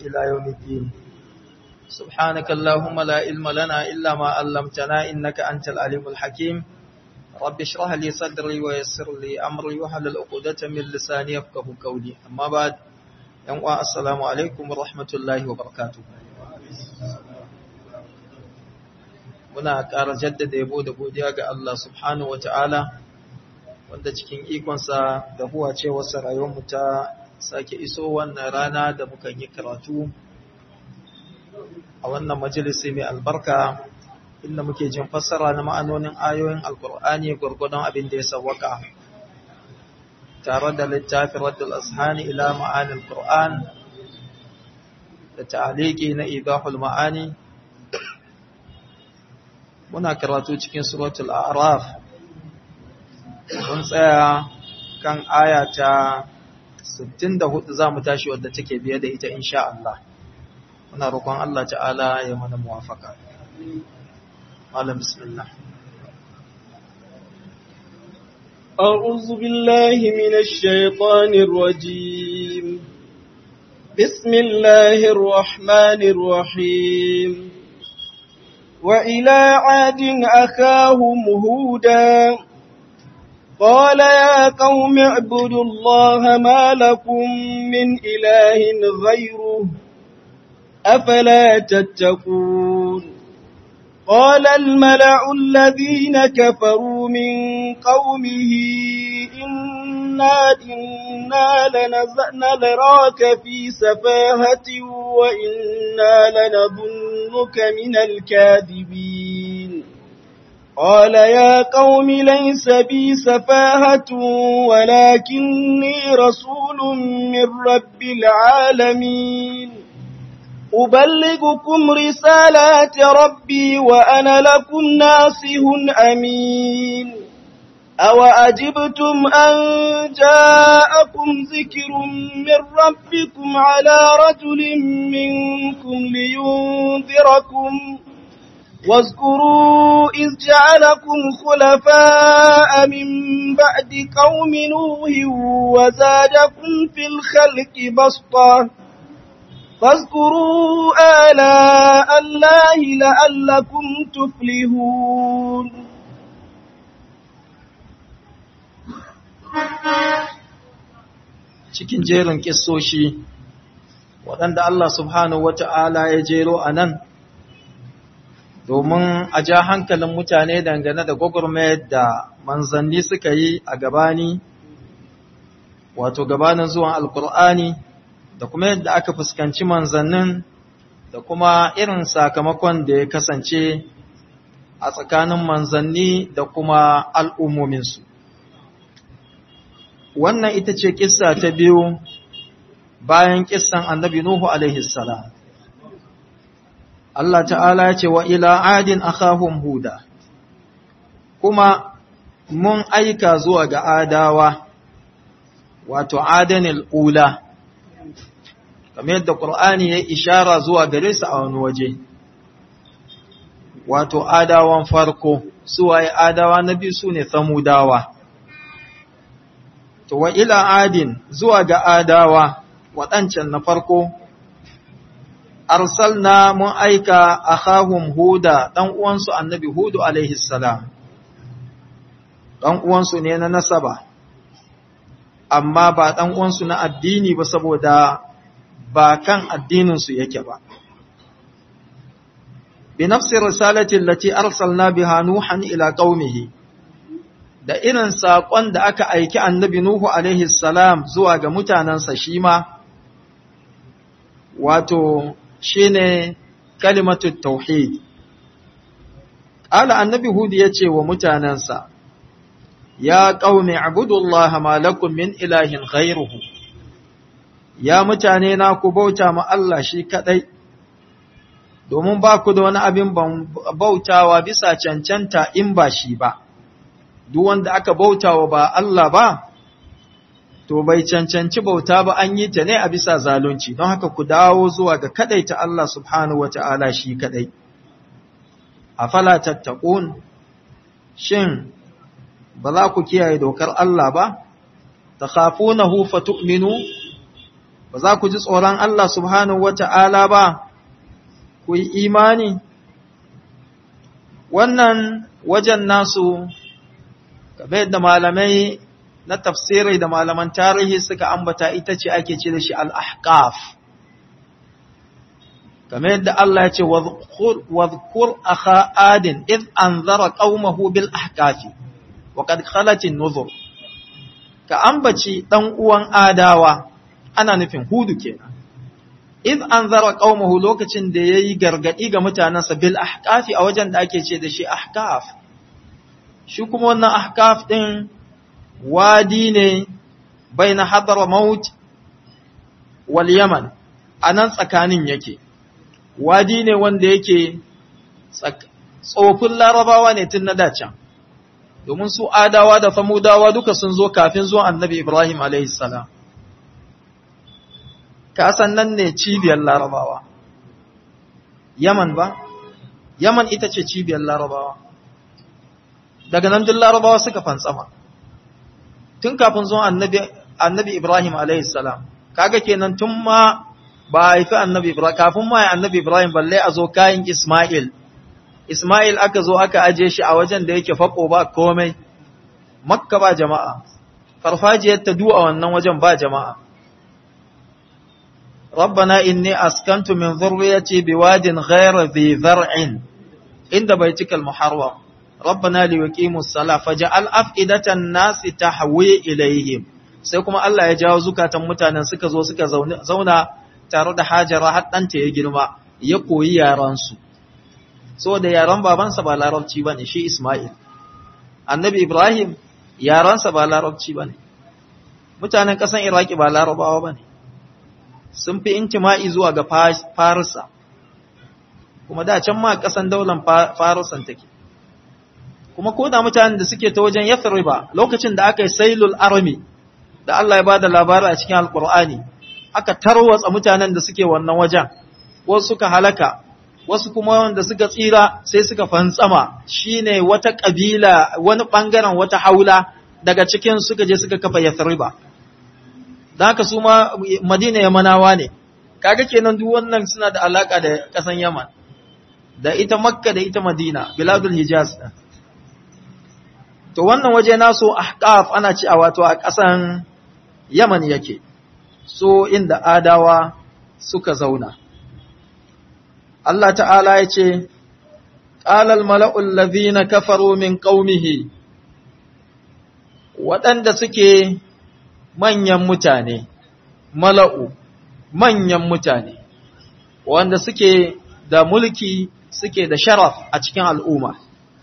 إلى يوم الدين سبحانك اللهم لا علم لنا إلا ما علمتنا إنك أنت العليم الحكيم رب اشرح لي صدري ويسر لي أمري واحلل عقدة من لساني يفقهوا قولي أما بعد السلام عليكم ورحمة الله وبركاته. Muna ƙara jaddada yabo da godiya ga Allah subhanahu wa ta'ala wanda cikin ikonsa da huwa cewarsa rayuwarmu ta sake iso wannan rana da muka yi karatu a wannan majalisi mai albarka inda muke jin fassara na ma'anonin ayoyin alkur'ani gwargwadon abin da ya sawwaka tare da littafin Raddul Azhani ila ma'anil Qur'an da ta'aliki na Idahul Ma'ani. Muna karatu cikin suratul A'raf. Mun tsaya kan aya ta 64 zamu tashi wadda take biye da ita insha Allah. Muna roƙon Allah ta'ala ya mana muwafaka. Malam bismillah. أعوذ بالله من الشيطان الرجيم. بسم الله الرحمن الرحيم. وإلى عاد أخاهم هودا قال يا قوم اعبدوا الله ما لكم من إله غيره أفلا تتقون قال الملأ الذين كفروا من قومه إنا لنراك في سفاهة وإنا لنظنك من الكاذبين قال يا قوم ليس بي سفاهة ولكني رسول من رب العالمين أبلغكم رسالات ربي وأنا لكم ناصح أمين أوأجبتم أن جاءكم ذكر من ربكم على رجل منكم لينذركم واذكروا إذ جعلكم خلفاء من بعد قوم نوح وزادكم في الخلق بسطة فاذكروا آلاء الله لعلكم تفلحون. Cikin jerin kissoshi waɗanda Allah subhanahu wata'ala ya jero a nan domin a ja hankalin mutane dangane da gwagwarmayar da manzanni suka yi a gabani, wato gabanin zuwan Alƙur'ani, da kuma yadda aka fuskanci manzannin da kuma irin sakamakon da ya kasance a tsakanin manzanni da kuma al'ummominsu. Wannan ita ce kissa ta biyu bayan kissan annabi Nuhu alaihi salam. Allah ta'ala ya ce wa ila adin akhahum huda, kuma mun aika zuwa ga adawa, wato adanil ula, kamar yadda Qur'ani ya ishara zuwa gare su a wani waje, wato adawan farko, suwaye adawa na biyu su ne samudawa. To wa ila adin zuwa ga adawa waɗancan na farko, arsalna mun aika akhahum huda dan uwansu annabi hudu alaihi salam, dan uwansu ne na nasaba amma ba dan uwansu na addini ba saboda ba kan addinin su yake ba. Bi nafsi risalati allati arsalna biha nuhan ila qaumihi, da irin saƙon da aka aiki annabi nuhu alaihi salam zuwa ga mutanansa shi ma, wato shine kalimatu tauhid. Ala annabi Hud yace wa mutanansa, ya qaumi ibudullaha ma lakum min ilahin ghayruhu, ya mutane na ku bauta ma Allah shi kadai, domin ba ku da wani abin bautawa bisa cancanta in ba shi ba. Duk wanda aka bautawa ba Allah ba to bai cancanci bauta ba, an yi ta ne a bisa zalunci. Don haka ku dawo zuwa ga kadaita Allah subhanahu wata'ala shi kadai. Afala tattaqun, shin ba za ku kiyaye dokar Allah ba? Takhafunahu fatu'minu, ba za ku ji tsoron Allah subhanahu wata'ala ba ku yi imani. Wannan wajen nasu kamar yadda malamai na tafsiri da malaman tarihi suka ambata ita ce ake ce da shi al-ahqaf, kamar yadda Allah ya ce wadhkur akha adin id anzara qaumahu bil ahqafi wa qad khalatin nuzur. Ka ambaci dan uwan adawa, ana nufin hudu kenan, id anzara qaumahu lokacin da yayi gargadi ga mutanansa bil ahqafi a wajen da ake ce da shi ahqaf. Shi kuma wannan ahqaf din wadi ne baina Hadramaut wal Yaman, anan tsakanin yake. Wadi ne wanda yake tsofin larabawa ne tun na dacan, domin su adawa da famudawa duka sun zo kafin zuwan annabi Ibrahim a.s. Kasan nan ne cibiyar larabawa, Yaman ba? Yaman ita ce cibiyar larabawa, daga nan duk larabawa suka fantsama, tun kafin zuwan annabi Ibrahim a.s. Kaga kenan tun ma ba a haifi annabi Ibrahim, kafin ma ya annabi Ibrahim balle a zo kayan Ismail. Ismail aka zo aka aje shi a wajen da yake fako ba komai, Makka ba jama'a, farfajiyar ta du'a wannan wajen ba jama'a. Rabbana inni askantu min zurriyati biwadin ghayra dhi zar'in inda baitikal muharram. Rabbana liyaqimus salah faj'al af'idatan nasi tahwi ilayhim. Sai kuma Allah ya jawo zukatan mutanen suka zo suka zauna tare da Hajara har ɗanta ya girma, ya koyi yaransu. Saboda yaran babansa ba larabci ba ne, shi Ismail. Annabi Ibrahim yaransa ba larabci ba ne. Mutanen ƙasan Iraki ba larabawa ba ne. Sun fi intima'i zuwa ga Farisa. Kuma da can ma ƙasan daular Farisan take. Kuma ko da mutanen da suke ta wajen Yathriba lokacin da aka yi Sailul Armi, da Allah ya ba da labari a cikin Alƙur'ani, aka tarwatsa mutanen da suke wannan wajen, wasu suka halaka, wasu kuma wanda suka tsira sai suka fantsama, shine wata kabila, wani bangaren wata haula daga cikin suka je suka kafa Yathriba. Dan haka su ma Madina Yamanawa ne. Kaga kenan duk wannan suna da alaka da kasan Yaman, da ita Makka da ita Madina, biladul Hijaz. To wannan waje naso Ahqaf ana ci a wato a kasan Yaman yake. So inda adawa suka zauna. Allah ta'ala ya ce, ƙalal mala'ul lazina kafaru min ƙaumihi, waɗanda suke manyan mutane, mala'u, manyan mutane, wanda suke da mulki suke da sharaf a cikin al'umma.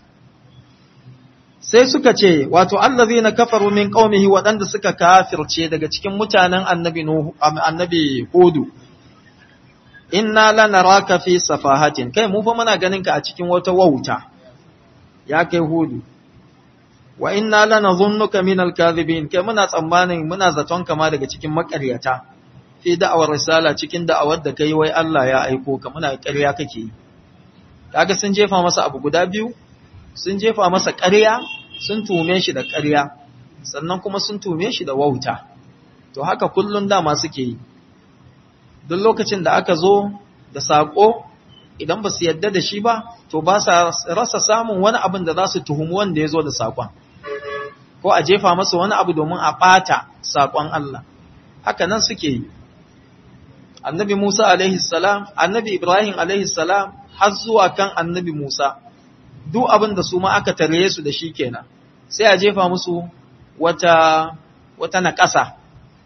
Sai suka ce, wato, allazina kafaru min qaumihi waɗanda suka kafirce daga cikin mutanen annabi Hudu, inna lanaraka fi safahatin, kai mu fa muna ganin ka a cikin wata wauta, ya kai Hudu, wa inna lanadhunnuka min al-kadhibin, kai muna tsammanin muna zaton kama daga cikin makaryata, fi da'awar risala cikin da'awar da kai wai Allah ya aiko ka, muna ƙarya kake yi. Kaga sun jefa masa abu guda biyu, sun jefa masa ƙarya, sun tume shi da ƙarya, sannan kuma sun tume shi da wauta. To haka kullun dama suke yi. Duk lokacin da aka zo da saƙo, idan ba su yadda da shi ba, to ba sa rasa samun wani abin da za su tuhumi wanda ya zo da saƙon. Ko a jefa masa wani abu domin a ɓata saƙon Allah. Haka nan suke yi. Annabi Musa alaihi salam, Annabi Ibrahim alaihi salam, har zuwa kan Annabi Musa. Duk abin da su ma aka tare su da shi kenan, sai a jefa musu wata naƙasa,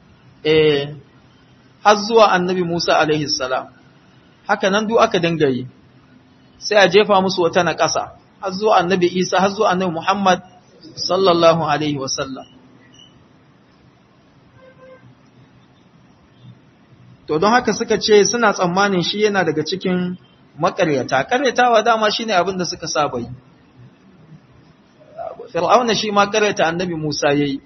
har zuwa annabi Musa alaihi salam, haka nan duk aka dinga yi, sai a jefa musu wata naƙasa, har zuwa annabi Isa, har zuwa annabi Muhammad sallallahu alaihi wasallam. To don haka suka ce suna tsammanin shi yana daga cikin makaryata. Karyatawa dama shine abin da suka saba yi. Fir'auna shi ma karyata annabi Musa yayi.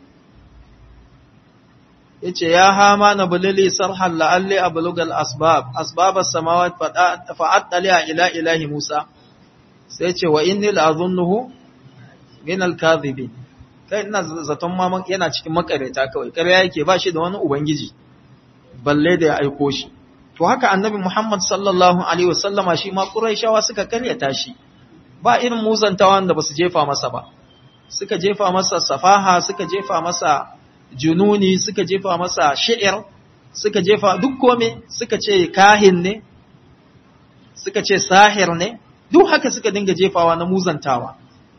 Yace ya Hamana bulili sarhan la'alli ablugal asbab as-samawati fa'attali'a ila ilahi Musa. Sai yace wa inni la'azunnuhu min al-kadhibin. Kai ina zaton ma yana cikin makaryata kawai. Karya yake ba shi da wani ubangiji. balle da ya aiko shi. To haka annabi Muhammad sallallahu alaihi wasallama shi ma Qurayshawa suka karyata shi, ba irin muzantawan da basu jefa masa ba, suka jefa masa safaha, suka jefa masa jununi, suka jefa masa shi'ir, suka jefa duk kome, suka ce kahin ne, suka ce sahir ne, duk haka suka dinga jefawa na muzantawa.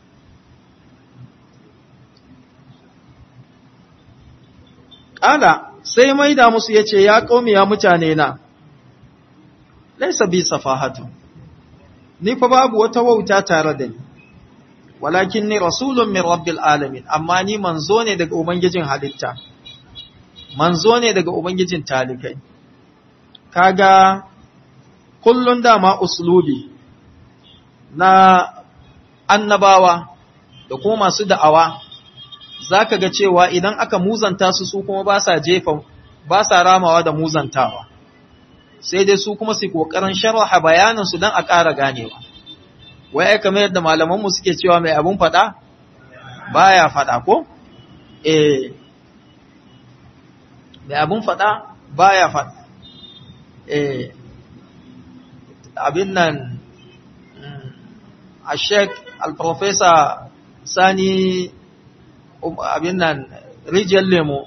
Ƙala sai maida musu ya ce, ya ƙaumi ya mutane na, laisa bi safahatu, ni fa babu wata wauta tare da ni, walakin ni rasulun min rabbil alamin, amma ni manzo ne daga Ubangijin halitta, manzo ne daga Ubangijin talikai. Kaga kullun dama uslubi na annabawa da kuma masu da'awa, za ka ga cewa idan aka muzanta su kuma ba sa ramawa da muzantawa, sai dai su kuma su kokarin sharha bayaninsu don a ƙara ganewa. Wai ai kamar yadda malamanmu suke cewa mai abun faɗa baya faɗa ko? Mai abun faɗa baya faɗa. Abin nan a Sheikh al-Professor Sani abin nan rijiyar lemo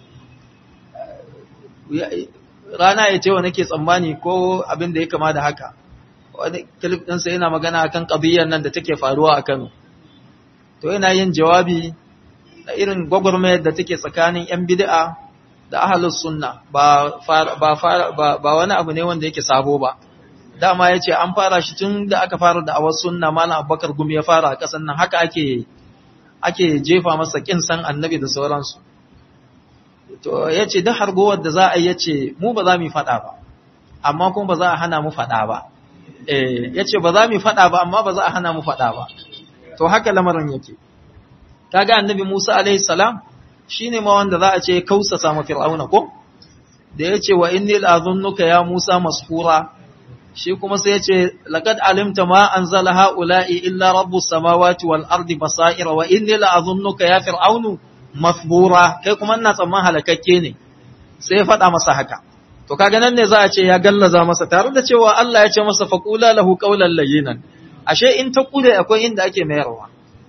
rana ya ce wa nake tsammani ko abin da ya kama da haka, wani kilif ɗinsa yana magana akan ƙabiyyar nan da take faruwa a Kano, to yana yin jawabi da irin gwagwarmayar da take tsakanin 'yan bid'a da ahlus sunna, ba wani abu ne wanda yake sabo ba. Dama ya ce an fara shi tun da aka fara da awar sunna, Malam Abubakar Gumi ya fara a ƙasar nan, haka ake jefa masa kin san annabi da sauransu. To ya ce duk hargowar da za a yi, ya ce mu ba za mu faɗa ba, amma kuma ba za a hana mu faɗa ba. Ya ce ba za mu faɗa ba, amma ba za a hana mu faɗa ba. To haka lamarin yake. Kaga annabi Musa alaihi salam shine ma wanda za a ce kausasa ma Fir'auna ko? Da ya ce wa inni la'azunnuka ya Musa masfura, shi kuma sai ya ce laqad alimta ma anzala haula'i illa rabbus samawati wal ardi basaira wa inni la'azunnuka ya fir'aunu masbura, kai kuma ina tsamman halakakke ne, sai ya faɗa masa haka. To kaga nan ne za a ce ya gallaza masa, tare da cewa Allah ya ce masa faqula lahu qawlan layyinan, ashe in ta kude akwai inda ake mayarwa.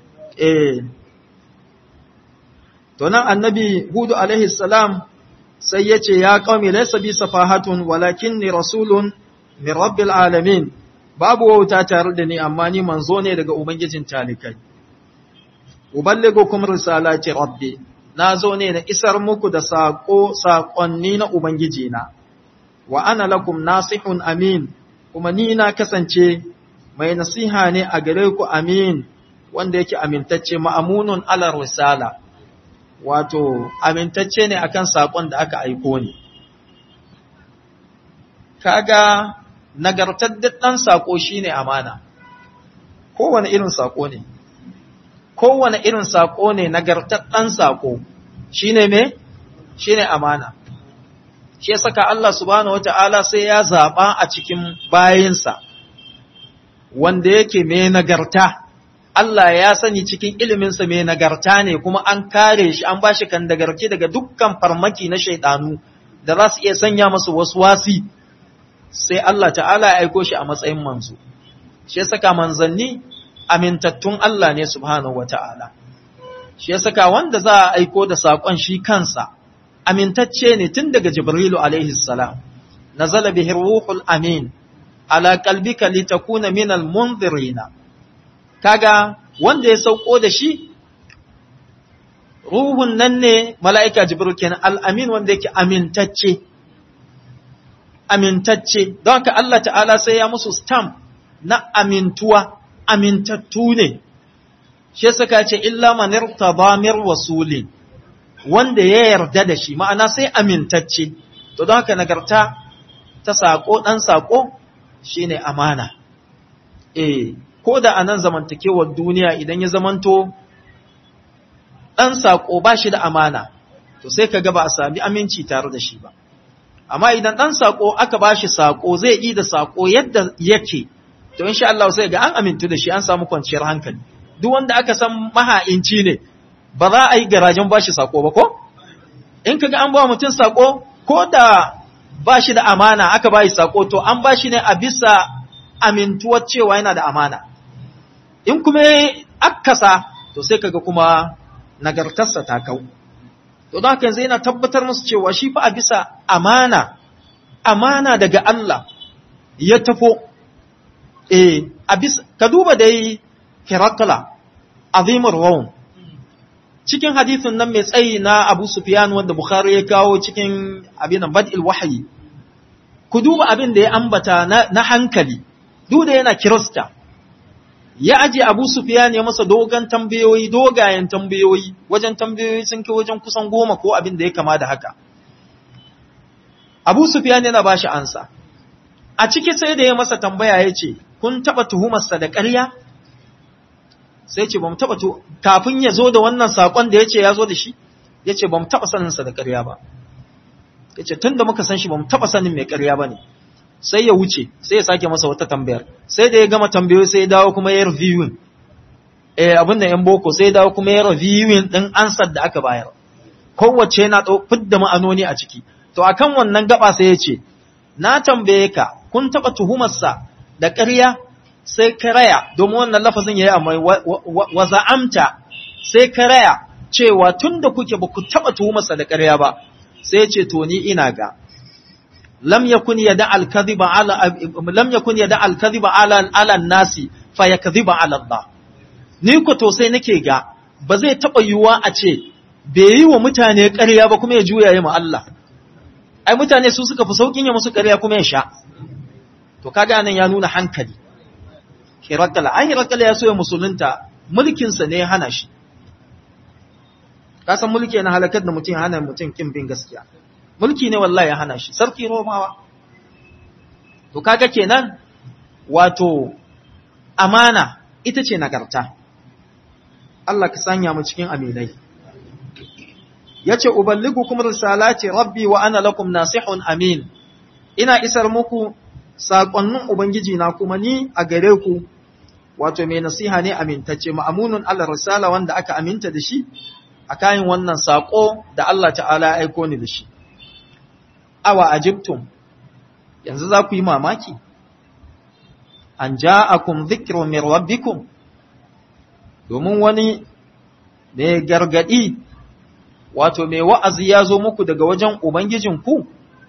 To nan annabi Hudu alaihi salam sai ya ce ya qaumi laysa bi safahatun walakinni rasulun min rabbil alamin, babu wauta tare da ni, amma ni manzo ne daga Ubangijin talikai. Uballigukum risalati rabbi, na zo ne na isar muku da saƙonni na Ubangijina, wa ana lakum nasihun amin, kuma ni na kasance mai nasiha ne a gare ku amin, wanda yake amintacce, ma'amunun alar risala, wato amintacce ne akan saƙon da aka aiko ni. Kaga nagartar ɗan saƙo shine amana, kowane irin saƙo ne. Kowane irin saƙo ne nagartaɗɗen saƙo shi ne me? Shi ne amana. Shi ya saka Allah subhanahu wata'ala sai ya zaɓa a cikin bayinsa wanda yake mai nagarta. Allah ya sani cikin iliminsa mai nagarta ne, kuma an kare shi, an ba shi kan dagarki daga dukkan farmaki na shaiɗanu da za su iya sanya masu wasu wasi. Sai Allah ta'ala ya aiko shi a matsayin manzo. Shi ya saka manzanni amintattun Allah ne subhanahu wa ta'ala. Shi ya saka wanda za a aiko da saƙon shi kansa, amintacce ne tun daga Jibrilu alaihi salam, nazala bihi ruhul amin, ala qalbika litakuna minal munzirina. Kaga wanda ya sauko da shi, ruhun nan ne mala'ika Jibril kenan, al'amin wanda yake amintacce, don haka Allah ta'ala sai ya musu stamp na amintuwa, amintattu ne, shi suka ce illa man irtada mir rasulin, wanda ya yarda da shi, ma'ana sai amintacce. To don haka nagarta ta sako dan sako shine amana. Ko da anan zamantakewar duniya idan ya zamanto dan sako ba shi da amana, to sai kaga ba a sami aminci tare da shi ba. Amma idan dan sako aka bashi sako zai yi da sako yadda yake, to insha Allah sai ga an amintu da shi, an samu kwanciyar hankali. Duk wanda aka san maha'inci ne, ba za a yi garajen bashi sako ba ko? In kaga an ba mutum sako, ko da ba shi da amana aka ba shi sako to an ba shi ne a bisa amintuwar cewa yana da amana. In kuma akasa to sai kaga kuma nagartarsa ta kau. To don haka yanzu yana tabbatar musu cewa shi fa a bisa amana daga Allah ya tafo. A bisa ka duba dai Herakla azimur Rum cikin hadithin nan mai tsayi na Abu Sufyan wanda Bukhari ya kawo cikin abin Bad'il Wahyi, ku duba abin da ya ambata na hankali, duk da yana Kirista, ya aje Abu Sufyan ya masa dogayen tambayoyi, wajen tambayoyi sun kai wajen kusan 10 ko abin da ya kama da haka. Abu Sufyan yana bashi ansa, a ciki sai da ya masa tambaya ya ce, kun taɓa tuhumarsa da ƙarya? Sai ce, ba mu taɓa kafin ya zo da wannan saƙon da ya ce ya zo da shi, ya ce, ba mu taɓa saninsa da ƙarya ba. Ya ce, tun da muka san shi ba mu taɓa sanin mai ƙarya ba ne. Sai ya wuce, sai ya sake masa wata tambayar. Sai da ya gama tambayoyi sai ya dawo kuma ya reviewing. Abin da ‘yan boko sai ya dawo kuma ya reviewing ɗin ansar da aka bayar. Kowace yana fidda ma'anoni a ciki. To, akan wannan gaba sai ya ce, na tambaye ka, kun taɓa tuhumarsa da ƙarya? Sai ka raya, domin wannan lafazin ya yi amma wa za'amta, sai ka raya cewa tun da kuke ba ku taɓa tuhumarsa da ƙarya ba, sai ce to ni ina ga, lam yakun yada al-kadhiba ala nasi fa yakdhiba ala Allah. Ni ko to sai nake ga ba zai taɓa yiwuwa a ce bai yi wa mutane ƙarya ba kuma ya juya ya ma Allah. Ai mutane su suka fi saukin ya musu ƙarya kuma ya sha. To kaga nan ya nuna hankali. Hirakala ya so ya musulunta, mulkinsa ne ya hana shi. Kasan mulki yana halakar da mutum, hana mutum kin bin gaskiya. Mulki ne wallahi ya hana shi, sarki Romawa. To kaga kenan, wato, amana ita ce nagarta. Allah ka sanya mu cikin aminai. Ya ce, Uballigukum risalati rabbi wa ana lakum nasihun amin. Ina isar muku saƙonnin Ubangiji na kuma ni a gare ku, wato mai nasiha ne amintacce, ma'amunun Allah risala wanda aka aminta da shi a kayan wannan saƙo da Allah ta'ala ya aiko ni da shi. Awa ajibtum, yanzu za ku yi mamaki, an ja'akum dhikrun min rabbikum, domin wani mai gargaɗi, wato mai wa'azi ya zo muku daga wajen Ubangijinku,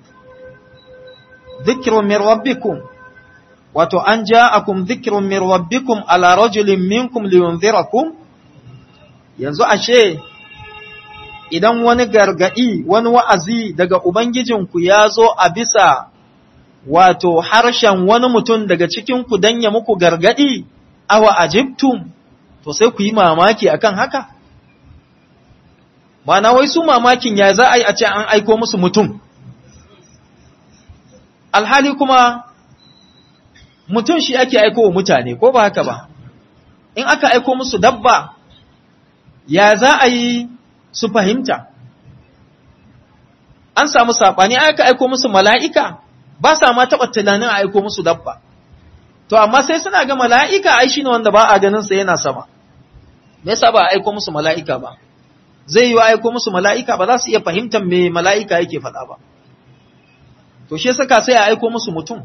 dhikrun min rabbikum, wato an ja'akum dhikrun min rabbikum ala rajulin minkum liyunzirakum, yanzu ashe idan wani gargadi wani wa'azi daga ubangijinku ya zo a bisa wato harshen wani mutum daga cikin ku dan ya muku gargadi, awa ajibtum, to sai ku yi mamaki akan haka. Mana wai su mamakin ya za a yi a ce an aiko musu mutum, alhali kuma mutum shi ake aiko wa mutane, ko ba haka ba? In aka aiko musu dabba, ya za a yi su fahimta? An samu saɓani, aka aiko musu mala'ika, ba sa ma taɓa tunanin a aiko musu dabba. To, amma sai suna ga mala'ika ai shi ne wanda ba a ganinsa yana sama. Me yasa ba a aiko musu mala'ika ba? Zai yi wa aiko musu mala'ika ba za su iya fahimtar me mala'ika yake faɗa ba. To, shi saka sai a aiko musu mutum.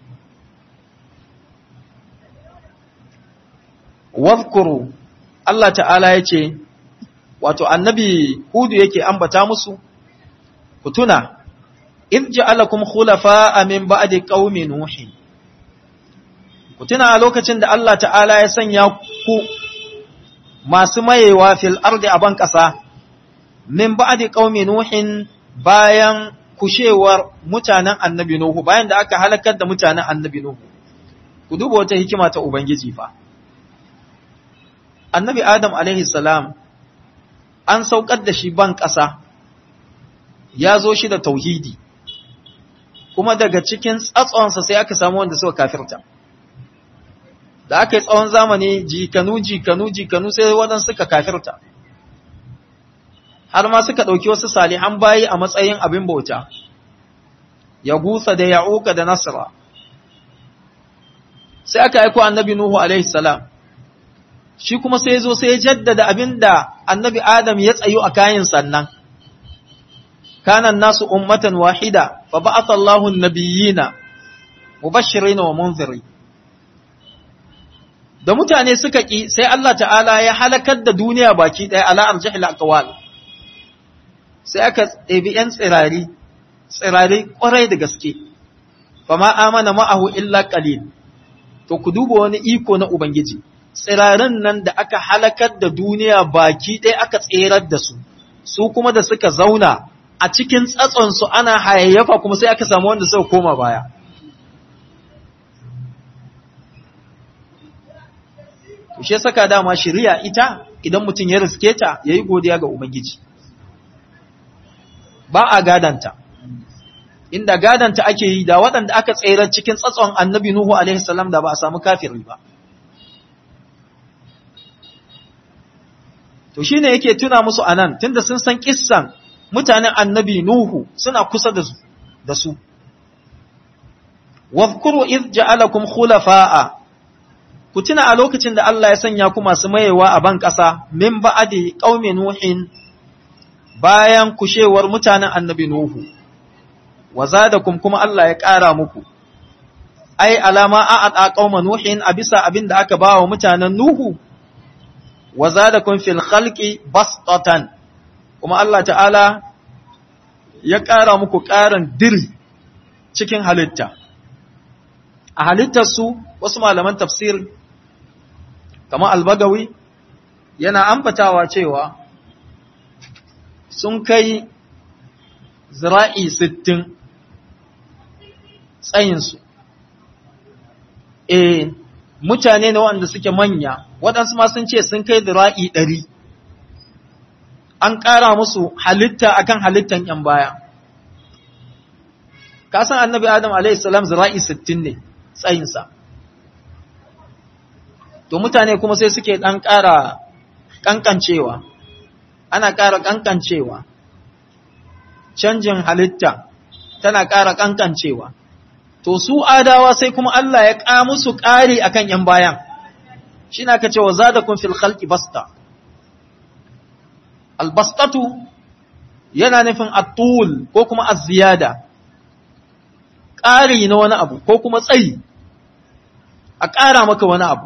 Wadhkuru, Allah ta'ala ya ce, wato annabi Hudu yake ambata musu, ku tuna, idh ja'alakum khulafa'a min ba'di qaumi Nuh. Ku tuna a lokacin da Allah ta'ala ya sanya ku masu mayewa fil ardi a ban ƙasa, min ba'di qaumi Nuh, bayan kushewar mutanen annabi Nuhu, bayan da aka halakar da mutanen annabi Nuhu. Ku duba wata hikima ta Ubangiji fa. Annabi Adam alaihi salam an saukar da shi ban ƙasa, ya zo shi da tauhidi, kuma daga cikin tsatsonsa sai aka samu wanda suka kafirta. Da aka yi tsawon zamani jikanu sai waɗansu suka kafirta, har ma suka ɗauki wasu salihan bayi a matsayin abin bauta, ya gusa da ya'uka da nasara. Sai aka aiko annabi Nuhu alaihi salam, shi kuma sai zo sai ya jaddada abin da annabi Adam ya tsayo a kayan sannan. kana nasu ummatan wahida fa ba'atha Allahu an-nabiyyina mubashirin wa munzirin. Da mutane suka ki sai Allah ta'ala ya halakar da duniya baki ɗaya ala arjihil aqwal. Sai aka ɗebi ‘yan tsirari ƙwarai da gaske, fa ma amana ma'ahu illa ƙalil. To, ku duba wani iko na Ubangiji, tsirarin nan da aka halakar da duniya baki ɗaya aka tserar da su, su kuma da suka zauna a cikin tsatsonsu ana hayayyafa kuma sai aka samu wanda suka koma baya. Kushe saka dama shari'a ita idan mutum ya riske ta ya yi godiya ga Ubangiji. Ba a gadanta, inda gadanta ake yi da waɗanda aka tsere cikin tsatson annabi Nuhu a.s. da ba a samu kafiri ba. To shi ne yake tuna musu a nan, tunda sun san kissan mutanen annabi Nuhu suna kusa da su. Wazkuru iz ja'alakum khulafa'a, ku tuna a lokacin da Allah ya sanya ku masu mayewa a ban ƙasa min ba'adi qaumi Nuhin, bayan kushewar mutanen annabi Nuhu, wa zadakum kuma Allah ya ƙara muku, ai alama a'ata qauma Nuhin a bisa abin da aka bawa mutanen Nuhu, wa zadakum fil khalqi bastatan, kuma Allah ta'ala ya ƙara muku ƙarin diri cikin halitta. A halittarsu wasu malaman tafsir, kamar Al-Bagawi, yana ambatawa cewa sun kai zira'i 60 tsayinsu. Mutane ne waɗanda suke manya, waɗansu ma sun ce sun kai zira'i 100. An ƙara musu halitta akan halittan ‘yan baya. Kasan annabi Adam a.s. zira'i 60 ne tsayinsa. To mutane kuma sai suke ɗan ƙara ƙanƙancewa. Ana ƙara ƙanƙancewa, canjin halitta tana ƙara ƙanƙancewa. To su adawa sai kuma Allah ya ƙa musu ƙari akan ‘yan bayan, shi na ka ce wa zadakun fil khalqi basta. Albastatu yana nufin atul ko kuma azziyada, ƙari na wani abu ko kuma tsayi, a ƙara maka wani abu.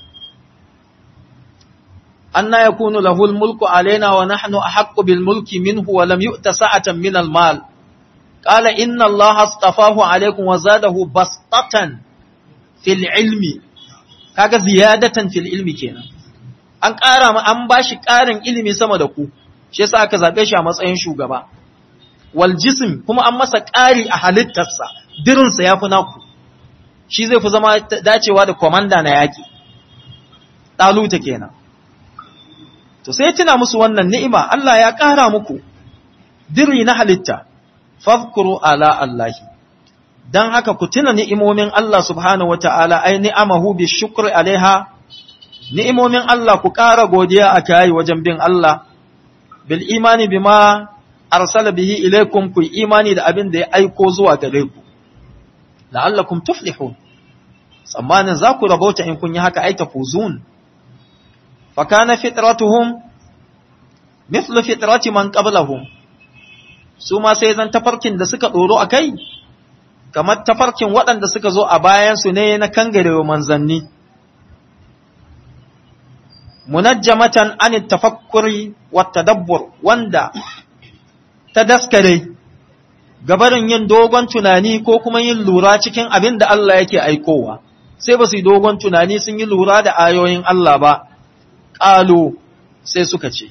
أن يكون له الملك علينا ونحن أحق بالملك منه ولم يؤت سعة من المال قال إن الله اصطفاه عليكم وزاده بسطة في العلم kaga ziyadatan fil ilmi kenan an ƙara an bashi ƙarin ilimi sama da ku shi yasa aka zabe shi a matsayin shugaba wal jism kuma an masa ƙari a halittarsa dirin sa yafi naku shi zai fi zama dacewa da komanda na yaki Taluta kenan. To sai tuna musu wannan ni'ima, Allah ya ƙara muku diri na halitta, fafkuru ala Allahi, don haka ku tuna ni'imomin Allah subhanahu wa ta'ala, ai ni'amahu bi shukri alaiha, ni'imomin Allah ku ƙara godiya a kayi wajen bin Allah, bil imani bima arsala bihi ilaikum ku imani da abin da ya aiko zuwa gare ku, la'allakum tuflihun, tsammanin za ku rabauta in kun yi haka ai tafuzun. fakana fitratuhum mithlu fitrati man qablahum su ma sai zan tafarkin da suka doro akai kamar tafarkin waɗanda suka zo a bayan su ne na kangarewa manzanni munajjamatan an tafakkuri wat tadabbur wanda ta daskare gabarin yin dogon tunani ko kuma yin lura cikin abin da Allah yake aikowa sai ba su yi dogon tunani sun yi lura da ayoyin Allah ba ƙalu sai suka ce,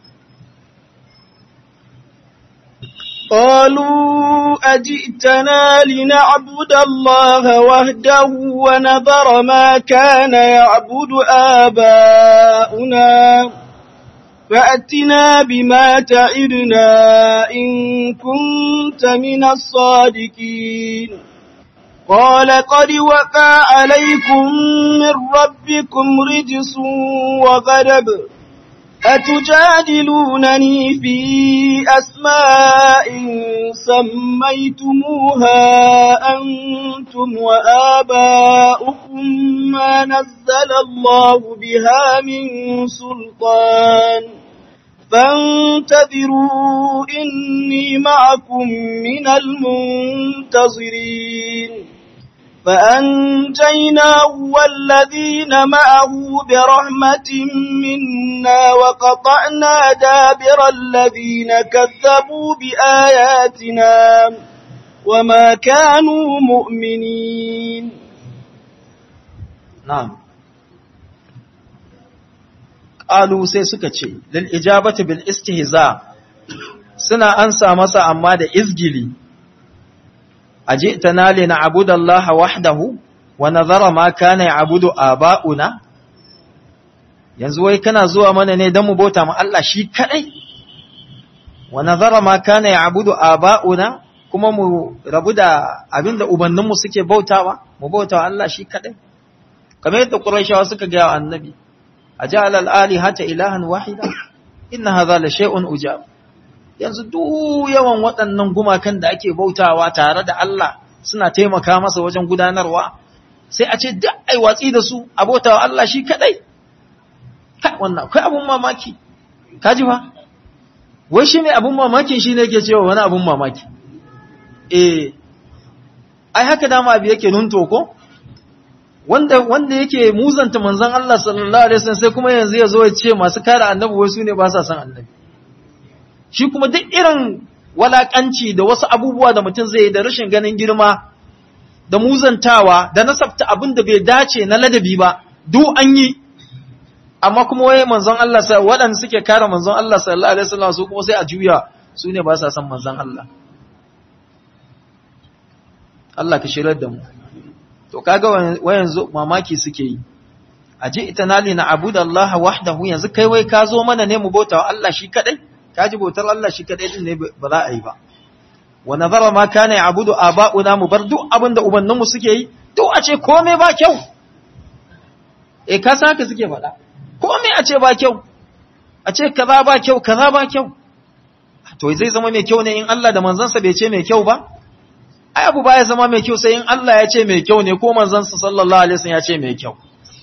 قالوا أجئتنا لنعبد الله وحده ونذر ما كان يعبد آباؤنا فأتنا بما تعدنا إن كنت من الصادقين قال قد وقع عليكم من ربكم رجس وغضب أتجادلونني في أسماء سميتموها أنتم وآباؤكم ما نزل الله بها من سلطان فانتظروا إني معكم من المنتظرين فأنجيناه والذين معه برحمة منا وقطعنا دابر الذين كذبوا بآياتنا وما كانوا مؤمنين. نعم. قالوا sai suka ce lil ijabati bil istihza suna ansa masa amma da izgili ajitana li na'budallaha wahdahu wa nadhara ma kana ya'budu aba'una, yanzu wai kana zuwa mana ne dan mu bauta ma Allah shi kadai, wa nadhara ma kana ya'budu aba'una, kuma mu rabu da abinda ubanninmu suke bautawa, mu bautawa Allah shi kadai, kamar yadda Qurayshawa suka ga annabi aja'ala al-alihata ilahan wahida inna hadha la shay'un ujab. Yanzu duk yawan waɗannan gumakan da ake bautawa tare da Allah suna taimaka masa wajen gudanarwa, sai a ce duk ai watsi da su a bautawa Allah shi kadai. Kai wannan kai abun mamaki, kaji fa wai shi ne abun mamakin shi ne yake cewa wani abun mamaki. Ai haka dama abu yake nunto ko wanda yake muzanta manzon Allah sallallahu alaihi wasallam sai kuma yanzu ya zo ya ce masu kare annabi wai su ne ba sa san annabi. Shi kuma duk irin walakanci da wasu abubuwa da mutum zai yi da rashin ganin girma da muzantawa da nasabta abin da bai dace na ladabi ba duk an yi, amma kuma wai manzon Allah waɗanda suke kare manzon Allah sallallahu alaihi wasallam su kuma sai a juya su ne ba sa san manzon Allah. Allah ka shirar da mu. To kaga wayanzu mamaki suke yi. Aje ita nali na abudallahi wahdahu, yanzu kai wai ka zo mana ne mu bauta wa Allah shi kadai? Kaji bautar Allah shi kadai din ne ba za a yi ba. Wa nazara ma kana ya'budu aba'una, mu bar duk abinda ubanninmu suke yi, duk a ce komai ba kyau. Ka san haka suke faɗa. Komai a ce ba kyau. A ce kaza ba kyau, kaza ba kyau. To zai zama mai kyau ne in Allah da manzansa bai ce mai kyau ba? Ai abu baya zama mai kyau sai in Allah ya ce mai kyau ne ko manzansa sallallahu alaihi wasallam ya ce mai kyau.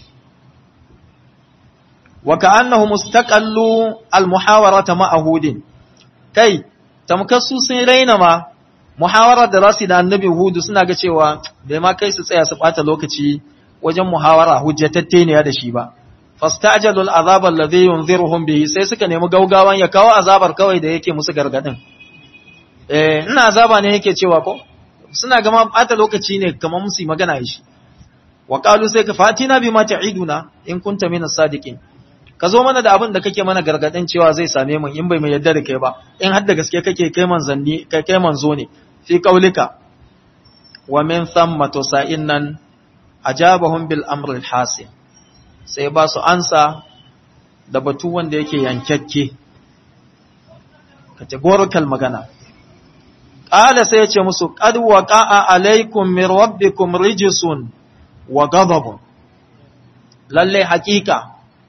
Wa ka'annahu mustaqallu al-muhawarata ma'ahudin, kai tamkar su sun raina ma muhawara da rasu da annabi Hudu, suna ga cewa bai ma kai su tsaya su bata lokaci wajen muhawara hujjatatteniya da shi ba. Fastajalul azab alladhi yunziruhum bihi, sai suka nemi gaugawan ya kawo azabar kawai da yake musu gargadin. Ina azaba ne yake cewa ko suna gama bata lokaci ne kamar musu magana shi. Wa qalu sai ka fatina bima ta'iduna in kunta minas sadiqin, ka zo mana da abin da kake mana gargadin cewa zai same mu in bai mai yadda da kai ba, in har da gaske kake kai manzanni kai manzo ne fi qaulika. Wa min thamma tusa'in nan ajabahum bil amri al hasil, sai ba su ansa da batu wanda yake yankakke, categorical magana. Qala sai ya ce musu qad waqa'a alaikum min rabbikum rijsun wa ghadabun, lalle hakika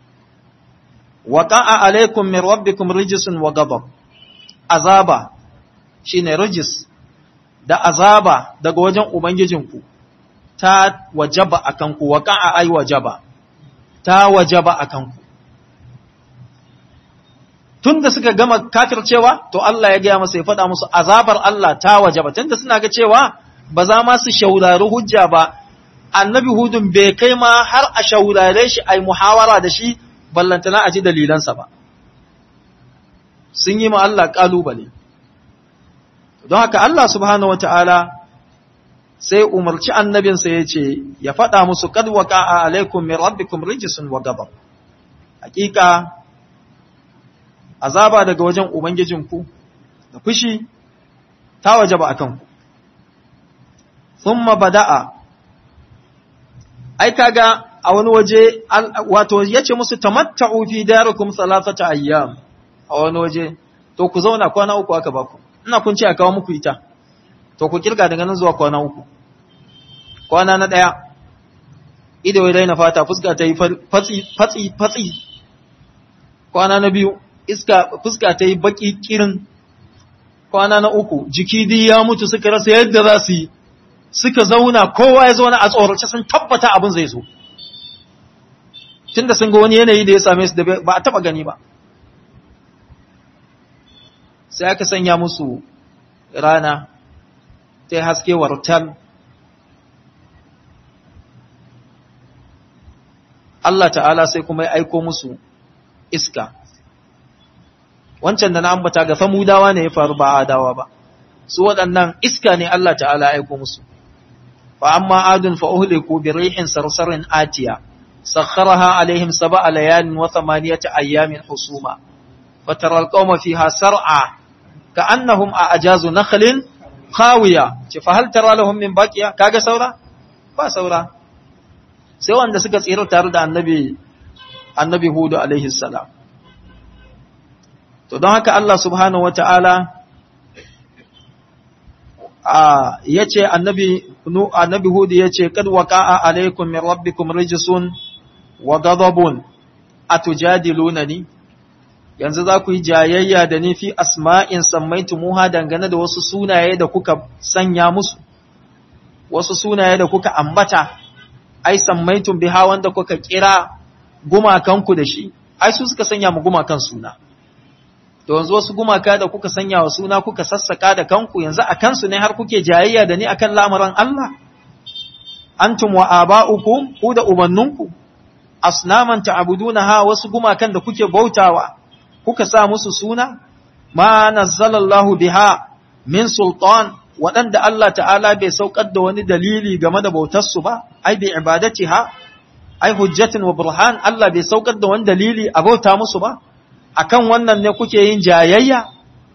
waqa'a alaikum min rabbikum rijsun wa ghadab, azaba shine rijis da azaba daga wajen ubangijinku ta wajaba akan ku, waqa'a ay wajaba, ta wajaba akan ku. Tunda suka gama kafircewa to Allah ya gaya masa ya faɗa musu azabar Allah ta wajaba, tunda suna ga cewa ba za ma su shaurari hujja ba, annabi Hudun bai kai ma har a shaurare shi ai muhawara da shi ballantana a ji dalilansa ba, sun yi ma Allah ƙalubale. Don haka Allah subhanahu wa ta'ala sai umarci annabinsa ya ce, ya faɗa musu, kad waqa'a alaikum min rabbikum rijsun wa ghadab, hakika azaba daga wajen ubangijinku da fushi ta wajaba akan ku. Thumma bada'a, ai kaga a wani waje wato yace musu tamatta'u fi darikum thalathata ayyam, a wani waje to ku zauna kwana uku aka baku, ina kun ce a kawo muku ita to ku kirga daga nan zuwa kwana uku. Kwana na daya ido ya daina fata, fuska ta yi fatsi. Kwana na biyu fuska ta yi baki kirin. Kwana na uku jiki dai ya mutu, suka rasa yadda za su yi, suka zauna kowa ya zauna a tsorace, sun tabbata abin zai zo, tunda sun ga wani yanayi da ya same su da ba a taba gani ba. sai aka sanya musu rana ta haske wartal. Allah ta'ala sai kuma ya aiko musu iska. Wancan da na ambata ga Samudawa ne ya faru ba Adawa ba. Su waɗannan iska ne Allah ta'ala ya aiko musu. Fa amma adun fa uhliku bi rihin sarsarin atiya. Sakharaha alaihim sab'a layalin wa thamaniyata ayyamin husuma. Fatara alqawma fiha sar'a ka'annahum a'jazu nakhlin khawiya. Fa hal tara lahum min baqiya? Kaga saura? Ba saura. Sai wanda suka tsira tare da annabi Hudu alaihi salam. To don haka Allah subhanahu wata'ala yace annabi Hudu yace kad waqa'a alaikum min rabbikum rijsun wa ghadabun atujadilunani, yanzu za ku yi jayayya da ni fi asma'in sammaitumuha dangane da wasu sunaye da kuka sanya musu, wasu sunaye da kuka ambata, ai sammaitum biha wanda kuka kira gumakanku da shi, ai su suka sanya mu gumakan suna. To yanzu wasu gumaka da kuka sanya wa suna kuka sassaka da kanku, yanzu a kansu ne har kuke jayayya da ni akan lamarin Allah. Antum wa aba'ukum, ku da ubanninku, asnaman ta'budunaha, wasu gumakan da kuke bautawa kuka sa musu suna, ma nazzalallahu biha min sultan, waɗanda Allah ta'ala bai saukar da wani dalili game da bautarsu ba, ai bi ibadatiha, ai hujjatin wa burhan, Allah bai saukar da wani dalili a bauta musu ba, akan wannan ne kuke yin jayayya.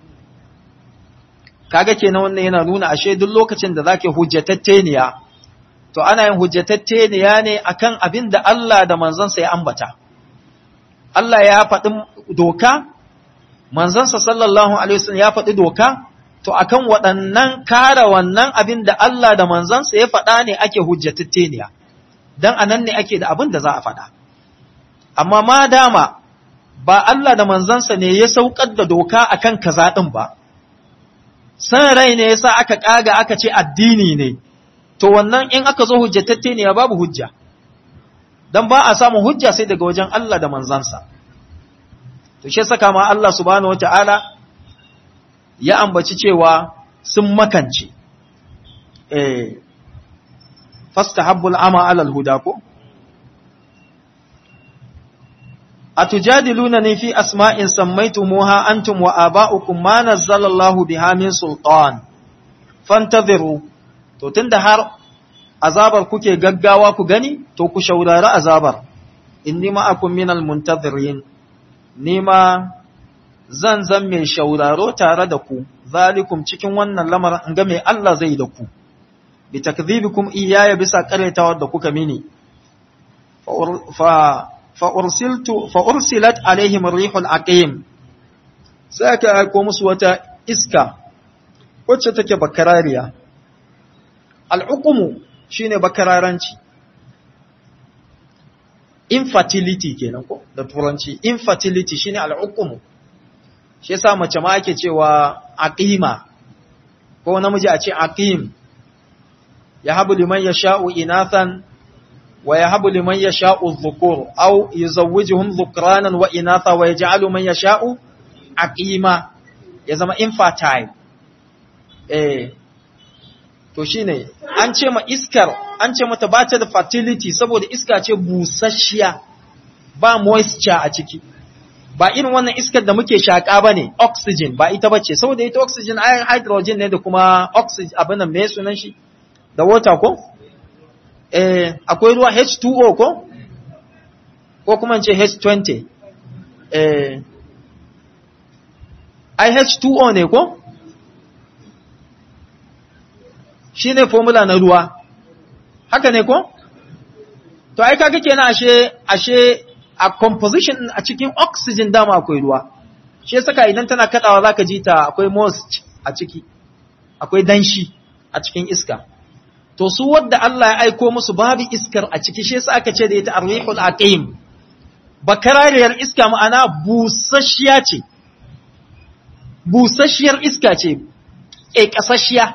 Kaga kenan wannan yana nuna ashe duk lokacin da zake hujjatatteniya, to ana yin hujjatatteniya ne akan abin da Allah da manzansa ya ambata. Allah ya faɗi doka, manzansa sallallahu alaihi wasallam ya faɗi doka, to akan waɗannan kare wannan abin da Allah da manzansa ya faɗa ne ake hujjatatteniya, dan anan ne ake da abin da za a faɗa. Amma ma dama ba Allah da manzansa ne ya saukar da doka akan kaza ɗin ba, san rai ne yasa aka ƙaga aka ce addini ne, to wannan in aka zo hujjatatteniya babu hujja, dan ba a samun hujja sai daga wajen Allah da manzansa. To shi saka ma Allah subhanahu wata'ala ya ambaci cewa sun makance, fastahabbul ama alal huda ko? Atujadilunani fi asma'in sammaytumuha antum wa aba'ukum ma nazzalallahu biha min sultan, fantadhiru. To tunda har azabar kuke gaggawa ku gani, to ku shaurari azabar, inni ma'akum minal muntadhirin, nima zan mai shauraro tare da ku, zalikum cikin wannan lamarin in ga mai Allah zai da ku, bi takdhibikum iyaya bisa karyatawa da kuka mini, fa ursilat alaihim rihul aqim, sai aka aiko musu wata iska wacce take bakarariya. Al'ukumu shine bakararanci, infertility kenan ko da turanci, infertility shine al'ukumu. Shi yasa mace ma ake cewa aqima, ko namiji a ce aqim. Yahabu liman yasha'u inathan wa yahabu liman yasha'u dhukur, aw yuzawwijuhum dhukranan wa inatha wa yaj'alu man yasha'u aqima, ya zama infertile. To shine an ce ma iskar, an ce mata ba ta da fertility saboda iska ce busasshiya, ba moisture a ciki, ba irin wannan iskar da muke shaƙa ba ne, oxygen ba ita bace, saboda ita oxygen ayan hydrogen ne da kuma oxygen abin nan me sunan shi, da water ko? Akwai ruwa H2O ko kuma ce H20, ai H2O ne ko? Shi ne formula na ruwa, haka ne ko? To, ai kaga kenan ashe a composition a cikin oxygen dama akwai ruwa, shi saka idan tana kadawa za ka ji ta akwai moist a ciki, akwai danshi a cikin iska. To, su wadda Allah ya aiko musu babu iskar a ciki, shi sa aka ce da ita arrihul aqim, bakarariyar iska ma'ana busasshiya ce, busasshiyar iska ce, ƙasashiya.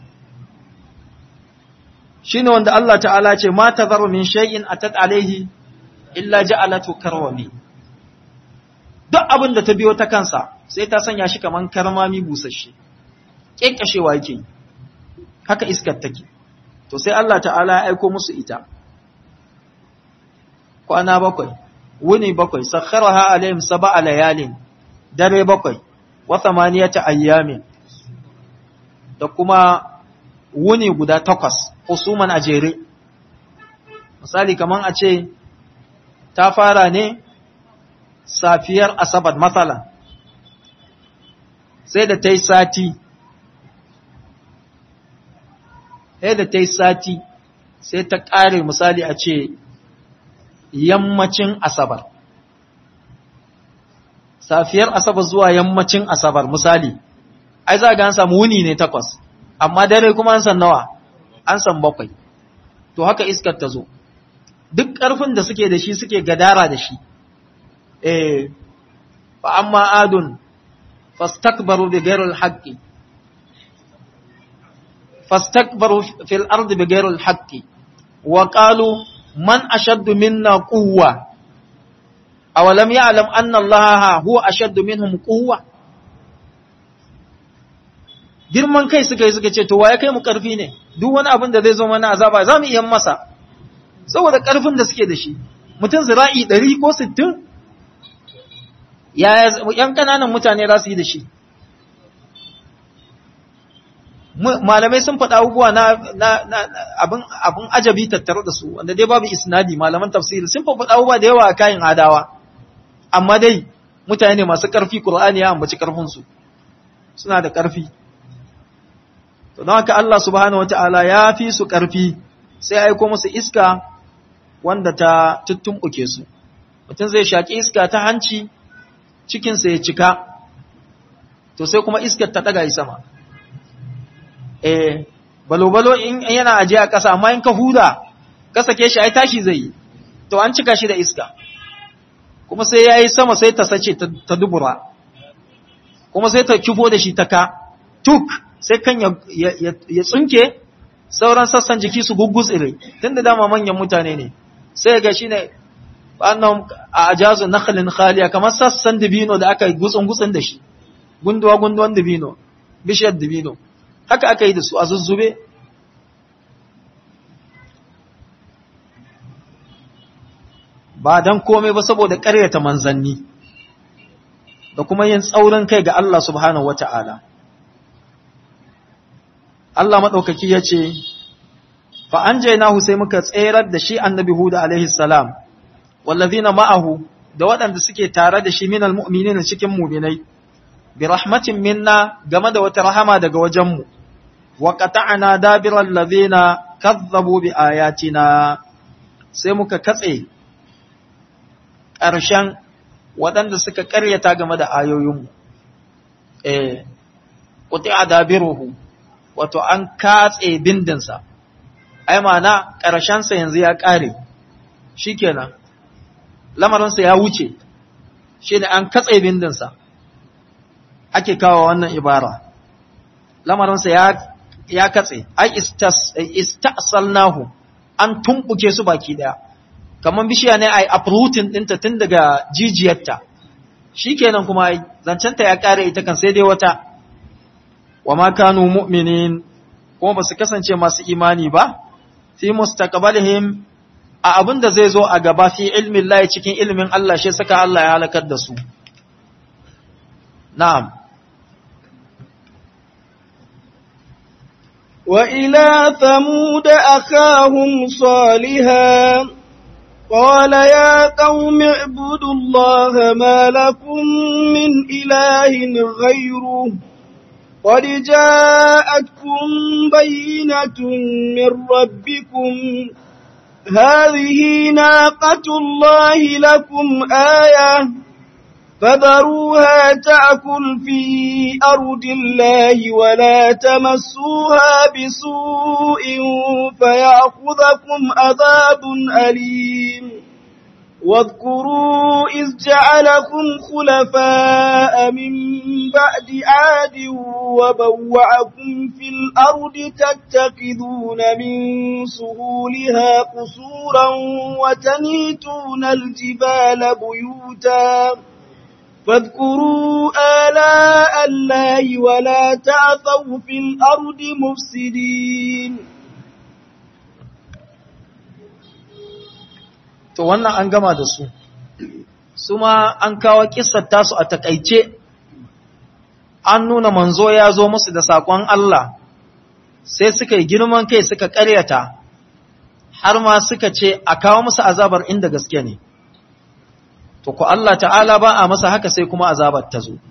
Shine wanda Allah ta'ala ce ma tazaru min shay'in atat alaihi illa ja'alatu karwami, duk abin da ta biyo ta kansa sai ta sanya shi kaman karmami busasshe kekkashewa yake haka iskar take to sai Allah ta'ala ya aiko musu ita kwana 7 wuni 7 sakharaha alaihim 7 layalin dare 7 wa 8 ayyamin da kuma wuni guda 8 husuman a jere misali kaman a ce ta fara ne safiyar asabar matsala sai da ta yi sati sai ta ƙare misali a ce yammacin asabar safiyar asabar zuwa yammacin asabar misali ai za ga an samu wuni ne 8 amma dare kuma an san nawa an san 7 to haka iskar ta zo duk ƙarfin da suke da shi suke gadara da shi fa amma adun fastakbaru bi ghayril haqqi fil ardi bi ghayril haqqi wa qalu man ashaddu minna quwwa awalam ya'lam anna allaha huwa ashaddu minhum quwwa girman kai suka ce to waye kai mu karfi ne duk wani abin da zai zo mana azaba zamu iya masa saboda karfin da suke da shi mutum zira'i 100 ko 60 yan kananan mutane za su yi da shi malamai sun faɗa abubuwa na abin ajabi tattare da su wanda dai babu isnadi malaman tafsiri sun faɗa abubuwa da yawa a kayan adawa amma dai mutane masu ƙarfi Qur'ani ya ambaci ƙarfinsu suna da ƙarfi to don haka Allah subhanahu wata'ala ya fi su ƙarfi sai aiko musu iska wanda ta tuttumɓuke su mutum zai shaƙi iska ta hanci cikinsa ya cika to sai kuma iskar ta ɗaga sama balo-balo in yana aje a ƙasa amma in ka huda ka sake shi ai tashi zai yi to an cika shi da iska kuma sai ya yi sama sai ta sace ta dubura kuma sai ta kifo da shi ta ka tuk sai kan ya tsunke sauran sassan jiki su guggutsire tun da dama manyan mutane ne sai ga shi ne annan a ajazu nakhlin khaliya kamar sassan dibino da aka gutsun da shi gunduwan dibino bishiyar dibino haka aka yi da su a zuzzube ba dan komai ba saboda ƙaryata manzanni da kuma yin tsaurin kai ga Allah subhanahu wata'ala Allah maɗaukaki ya ce fa an jainahu sai muka tserar da shi annabi Hud alaihi salam wallazina ma'ahu da waɗanda suke tare da shi minal mu'minin cikin mu'minai bi rahmatin minna game da wata rahama daga wajenmu wa qata'na dabiral ladina kazzabu bi ayatina sai muka katse ƙarshen waɗanda suka ƙaryata game da ayoyinmu quti'a dabiruhu wato an katse bindinsa ai ma'ana ƙarshensa yanzu ya ƙare shikenan lamarinsa ya wuce shi ne an katse bindinsa ake kawo wannan ibara lamarinsa ya katse ai istasalnahu an tumbuke su baki daya kamar bishiya ne ai uprooting dinta tun daga jijiyarta shikenan kuma ai zancenta ya kare ita kan sai dai wata wa ma kanu mu'minin kuma ba su kasance masu imani ba fi mustaqbalihim a abin da zai zo a gaba fi ilmin Allah cikin ilmin Allah shi saka Allah ya halakar da su na'am wa ila thamud akahum salihah qala ya qaumi ibudullaha ma lakum min ilahin ghayruhu qad ja'atkum bayyinatun min rabbikum هذه ناقة الله لكم آية فذروها تأكل في أرض الله ولا تمسوها بسوء فيأخذكم عذاب أليم واذكروا إذ جعلكم خلفاء من بعد عاد وبوعكم في الأرض تتخذون من سهولها قصورا وتنيتون الجبال بيوتا فاذكروا آلاء الله ولا تعثوا في الأرض مفسدين. To wannan an gama da su, su ma an kawo kissar tasu a takaice, an nuna manzo ya zo musu da saƙon Allah, sai suka yi girman kai suka ƙaryata, har ma suka ce a kawo musu azabar inda gaske ne. To, ku Allah ta'ala ba a masa haka sai kuma azabar ta zo.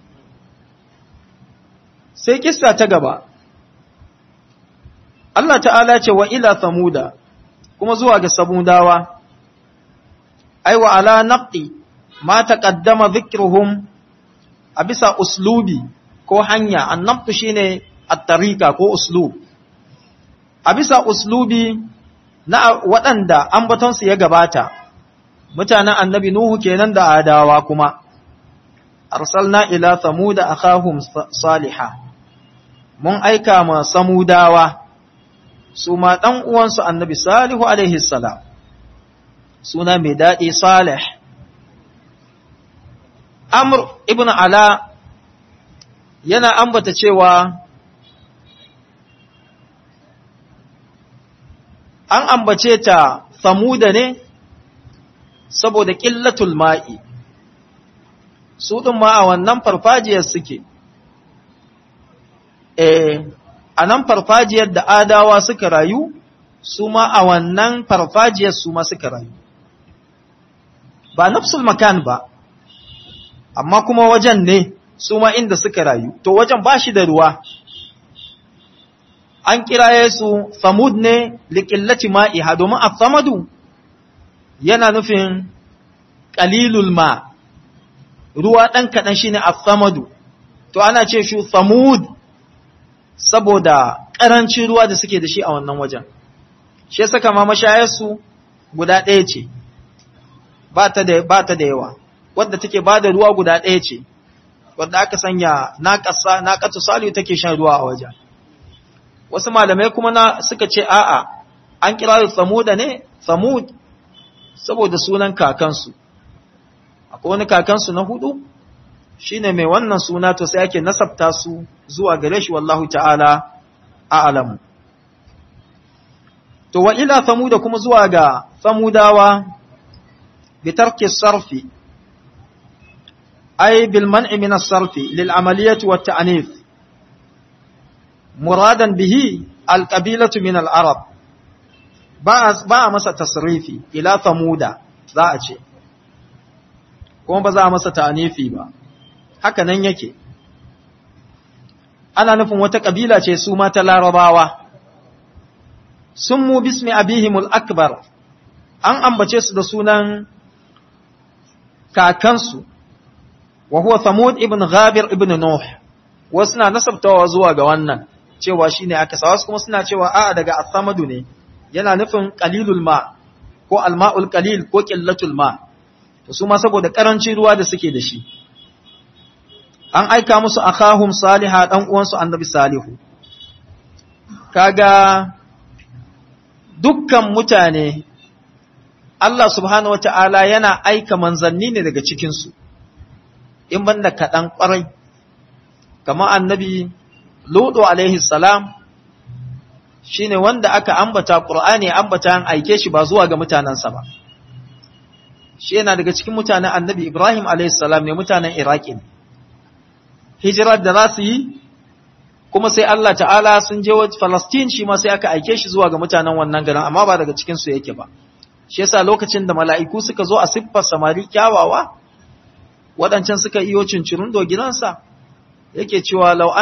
Sai kissa ta gaba, Allah ta'ala ce wa ila samuda, kuma zuwa ga samudawa, ai wa ala naqti ma taqaddama dhikruhum a bisa uslubi ko hanya, annabtu shine at-tariqa ko uslub. A bisa uslubi na waɗanda ambatonsu ya gabata, mutanen annabi Nuhu kenan da adawa kuma, arsalna ila samuda akhahum saliha, mun aika ma samudawa, su ma ɗan uwansu annabi Salihu alaihi salam, suna mai daɗi Salih. Amr ibn Ala yana ambata cewa an ambace ta samuda ne saboda ƙillatul ma'i, su ɗin ma a wannan farfajiyar suke, a nan farfajiyar da adawa suka rayu, su ma a wannan farfajiyar su ma suka rayu, ba nafsul makan ba, amma kuma wajen ne su ma inda suka rayu, to wajen ba shi da ruwa, an kiraye su samud ne liƙillaci ma'iha, domin a samadu yana nufin ƙalilul ma, ruwa ɗan kaɗan shi ne a samadu, to ana ce shi samud saboda ƙarancin ruwa da suke da shi a wannan wajen, shi saka ma mashayarsu guda ɗaya ce, ba ta da yawa, wadda take ba da ruwa guda ɗaya ce, wadda aka sanya naƙatu salihu take shan ruwa a wajen. Wasu malamai kuma suka ce a'a, an kira samuda ne, samud, saboda sunan kakansu, akwai wani kakansu na hudu, shi ne mai wannan suna to sai ake nasabta su zuwa gare shi wallahu ta'ala a'alamu. To wa ila samuda kuma zuwa ga samudawa, bitarki sarfi, ai bil man'i min as-sarfi lil amaliyati wat ta'nif, muradan bihi al-qabilatu min al-arab, ba a masa tasrifi ila samuda za a ce, kuma ba za a masa ta'anifi ba, haka nan yake, ana nufin wata kabila ce su ma ta larabawa, sun mu bismi abihimul akbar, an ambace su da sunan kakansu, wa huwa Samud ibn Ghabir ibn Nuh, wasu na nasabtawa zuwa ga wannan cewa shine aka sa, wasu kuma suna cewa a'a daga as-samadu ne, yana nufin qalilul ma ko al-ma'ul qalil ko qillatul ma, to su ma saboda karancin ruwa da suke da shi, an aika musu akhahum Saliha, dan uwansu annabi Salihu. Kaga dukkan mutane Allah subhanahu wata'ala yana aika manzanni ne daga cikinsu, in banda kaɗan ƙwarai, kamar annabi Lutu alaihi salam shi ne wanda aka ambata ƙur'ani ambata an aike shi ba zuwa ga mutanensa ba, shi yana daga cikin mutanen annabi Ibrahim alaihi salam ne, mutanen Iraki ne, hijirar da za su yi, kuma sai Allah ta'ala sun je wa Falastin, shi ma sai aka aike shi zuwa ga mutanen wannan garin, amma ba daga cikinsu yake ba. Shi yasa lokacin da mala'iku suka zo a siffar samari kyawawa, waɗancan suka iyo cincirin gidansa, yake cewa lau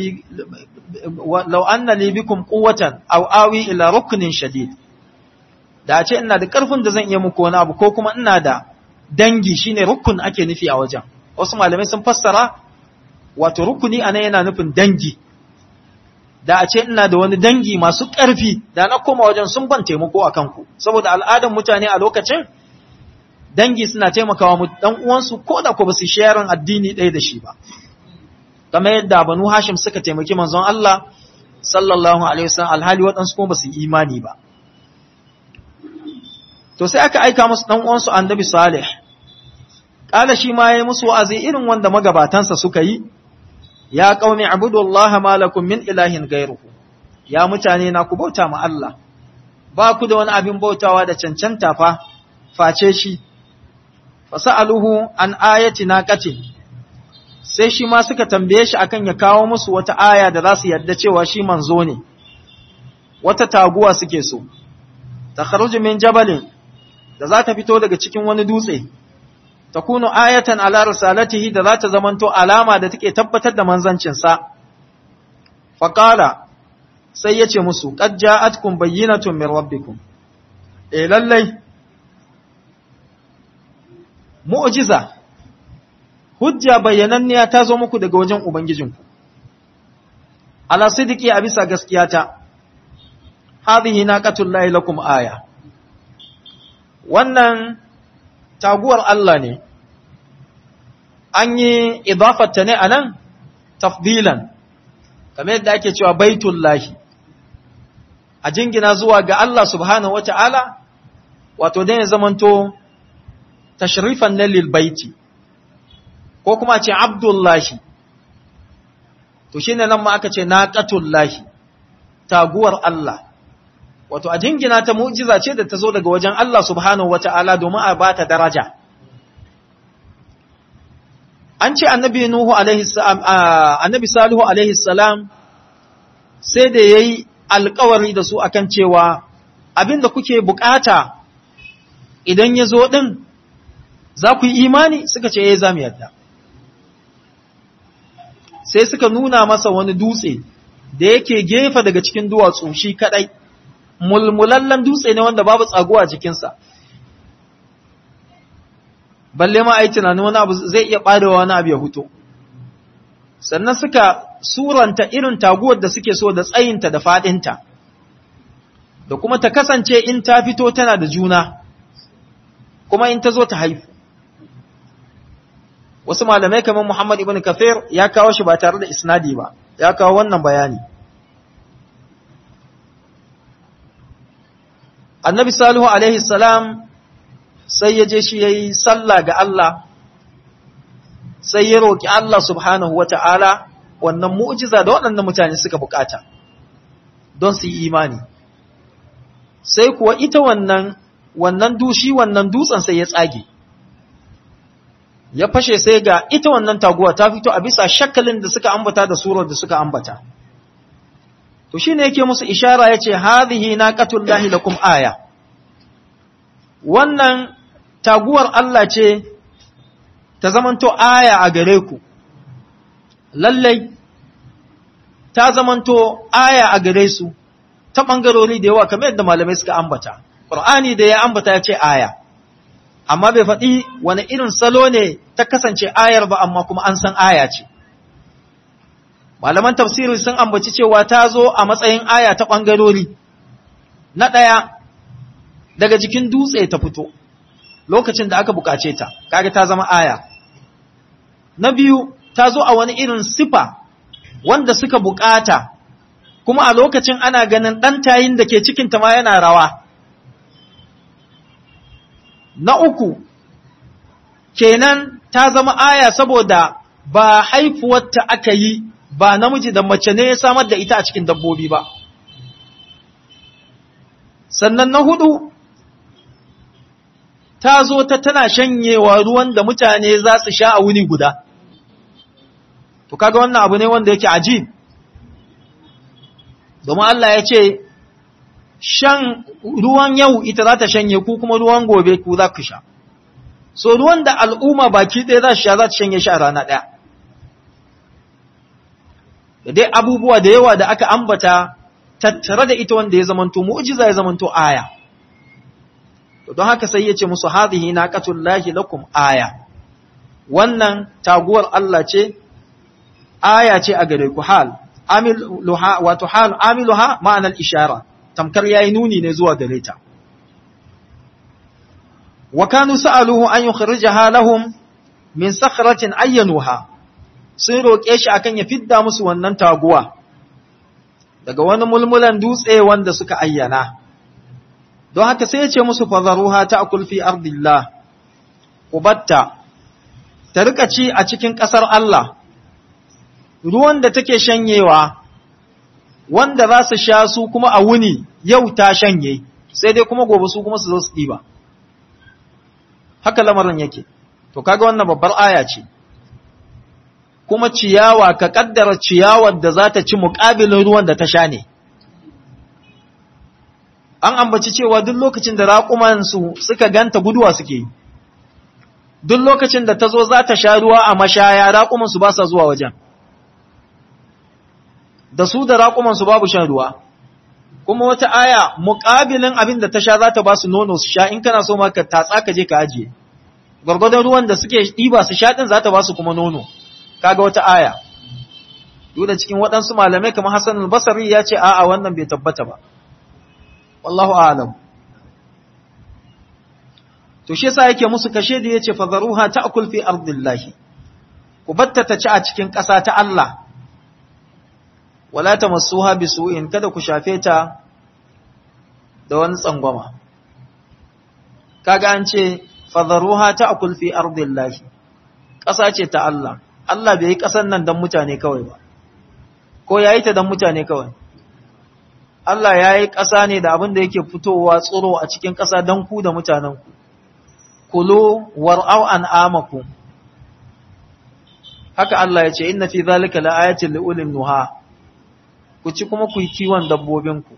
anna li bikum quwwatan aw awi ila ruknin shadid, da ce ina da ƙarfin da zan iya muku wani abu, ko kuma ina da dangi, shine rukun ake nufi a wajen. Wasu malamai sun fassara wato rukuni anan yana nufin dangi, da a ce ina da wani dangi masu ƙarfi, da na koma wajen sun ban taimako a kanku, saboda al'adan mutane a lokacin dangi suna taimakawa dan uwansu ko da ko ba su sharing addini ɗaya da shi ba, kamar yadda Banu Hashim suka taimaki manzon Allah sallallahu alaihi wasallam, alhali waɗansu kuma ba su imani ba. To sai aka aika musu dan uwansu annabi Salih, Ƙala shi ma ya yi musu wa'azi irin wanda magabatansa suka yi, ya ƙaumi abudullaha malakum min ilahin gairuhu, ya mutane na ku bauta ma Allah, ba ku da wani abin bautawa da cancanta face shi, fasa'aluhu an ayati naqatin, sai shi ma suka tambaye shi akan ya kawo musu wata aya da za su yarda cewa shi manzo ne, wata taguwa suke so, ta kharuju min jabalin da za ta fito daga cikin wani dutse, ta kunu ayatan ala risalatihi da za ta zamanto alama da take tabbatar da manzancinsa. Faƙala sai ya ce musu, qad ja'atkum bayyinatun min rabbikum, lallai mu'jiza hujja bayyananniya ta zo muku daga wajen ubangijinku, ala sidiki a bisa gaskiyata, hadhihi naqatullahi lakum aya, wannan taguwar Allah ne, an yi idafarta ne a nan tafdilan, kamar yadda ake cewa baitullahi, a jingina zuwa ga Allah subhanahu wa ta'ala, wato dai ya zamanto tashrifan na lilbaiti, ko kuma ce abdullahi, to shi ne nan ma aka ce naqatullahi, taguwar Allah, wato a jingina ta mu'jiza ce da ta zo daga wajen Allah subhanahu wa ta'ala domin a ba ta daraja. An ce annabi Salihu alaihi salam sai da ya yi alkawari da su akan cewa abin da kuke bukata idan ya zo ɗin za ku yi imani, suka ce ya za mu yadda. Sai suka nuna masa wani dutse da yake gefe daga cikin duwatsu shi kaɗai, mulmulallen dutse ne wanda babu tsaguwa jikinsa, balle ma ai tunanin wani abu zai iya ɓarewa wani abu ya huto. Sannan suka suranta irin taguwar da suke so da tsayinta da faɗinta, da kuma ta kasance in ta fito tana da juna, kuma in ta zo ta haifu. Wasu malamai kamar Muhammad ibn Kathir ya kawo shi ba tare da isnadi ba, ya kawo wannan bayani. Annabi Salihu alaihi salam sai ya je shi ya yi sallah ga Allah, sai ya roƙi Allah subhanahu wa ta'ala wannan mu'jiza da waɗannan mutane suka bukata don su yi imani. Sai kuwa ita wannan dutsen sai ya tsage, ya fashe sai ga ita wannan taguwa ta fito a bisa shakalin da suka ambata da surar da suka ambata. To shi ne yake musu ishara ya ce, hadhihi naqatullahi lakum aya, wannan taguwar Allah ce ta zamanto aya a gare ku, lallai ta zamanto aya a gare su ta ɓangarori da yawa kamar yadda malamai suka ambata. Ƙur'ani da ya ambata ya ce aya, amma bai faɗi wani irin salo ne ta kasance ayar ba, amma kuma an san aya ce. Malaman tafsiri sun ambaci cewa ta zo a matsayin aya ta ɓangarori. Na ɗaya, daga jikin dutse ta fito lokacin da aka bukace ta, kaga ta zama aya. Na biyu, ta zo a wani irin sifa wanda suka bukata, kuma a lokacin ana ganin ɗan tayin da ke cikinta ma yana rawa. Na uku, kenan ta zama aya saboda ba haifuwarta aka yi, ba namiji da mace ne ya samar da ita a cikin dabbobi ba. Sannan na hudu, ta zo ta tana shanyewa ruwan da mutane za su sha a wuni guda. To kaga wannan abu ne wanda yake ajib. Domin Allah ya ce, shan ruwan yau ita za ta shanye ku kuma ruwan gobe ku za ku sha. So ruwan da al'umma baki ɗaya za su sha za ta shanye shi a rana ɗaya. Da dai abubuwa da yawa da aka ambata tattare da ita wanda ya zamanto mu'jiza ya zamanto aya. Don haka sai ya ce musu hadhihi naqatullahi lakum aya, wannan taguwar Allah ce, aya ce a gare ku, hal amiluha, wato hal amiluha ma'anar ishara, tamkar yayi nuni ne zuwa gare ta. Wa kanu sa'aluhu an yukhrijaha lahum min sakhratin ayyanuha, sun roƙe shi akan ya fidda musu wannan taguwa daga wani mulmulan dutse wanda suka ayyana. Don haka sai ya ce musu fazaruha ta'kul fi ardillah, ku batta ta rika ci a cikin ƙasar Allah, ruwan da take shanyewa, wanda za su sha su kuma a wuni yau ta shanye, sai dai kuma gobe su kuma su zo su ɗiba. Haka lamarin yake, to kaga wannan babbar aya ce, kuma ciyawa ka ƙaddara ciyawar da za ta ci muƙabilin ruwan da ta sha ne. An ambaci cewa duk lokacin da raƙumansu suka ganta guduwa suke yi, duk lokacin da ta zo za ta sha ruwa a mashaya raƙumansu ba sa zuwa wajen, da su da raƙumansu babu shan ruwa, kuma wata aya muƙabilin abin da ta sha za ta ba su nono su sha, in kana so ma ka tatsa ka je ka ajiye, gwargwadon ruwan da suke ɗiba su sha ɗin za ta ba su kuma nono, kaga wata aya. Duk da cikin waɗansu malamai kamar Hassan al-Basri ya ce a'a wannan bai tabbata ba. Wallahu a'lam. To shi yasa yake musu kashe da yace fadharuha ta'kul fi ardillahi, ku batta ta ci a cikin ƙasa ta Allah, wala tamassuha bisu'in, kada ku shafe ta da wani tsangwama. Kaga an ce fadharuha ta'kul fi ardillahi, ƙasa ce ta Allah. Allah bai yi ƙasan nan don mutane kawai ba, ko yayi ta don mutane kawai. Allah ya yi ƙasa ne da abin da yake fitowa tsoro a cikin ƙasa don ku da mutanenku. Kulu war'au an'amakum. Haka Allah ya ce, inna fi zalika la'ayatin li'ulin nuha, ku ci kuma ku yi kiwon dabbobinku.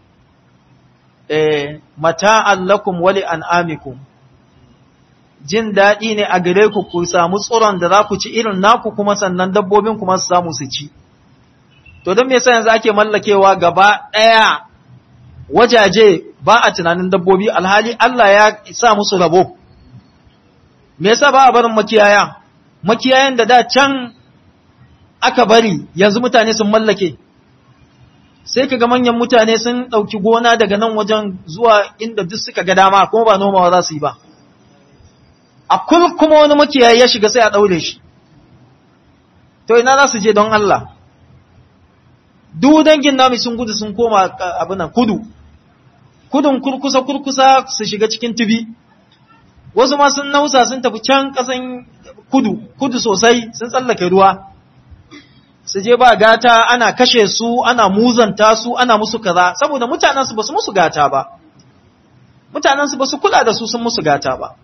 Mata'an lakum wali an'amikum. Jin daɗi ne a gare ku ku samu tsoron da za ku ci irin naku kuma sannan dabbobin kuma su samu su ci. To don me yasa yanzu ake mallakewa gaba ɗaya wajaje ba a tunanin dabbobi alhali Allah ya sa musu rabo. Me yasa ba a barin makiyaya? Makiyayan da da can aka bari yanzu mutane sun mallake. Sai kaga manyan mutane sun ɗauki gona daga nan wajen zuwa inda duk suka ga dama kuma ba nomawa za su yi ba. A kuma wani makiyayi ya shiga sai a ɗaure shi. To ina za su je don Allah? Duk dangin nami sun gudu sun koma abinan kudun kurkusa su shiga cikin tubi, wasu ma sun nausa sun tafi can ƙasan kudu sosai sun tsallake ruwa, su je ba gata ana kashe su, ana muzanta su, ana musu kaza, saboda mutanensu ba su musu gata ba, mutanensu ba su kula da su sun musu gata ba.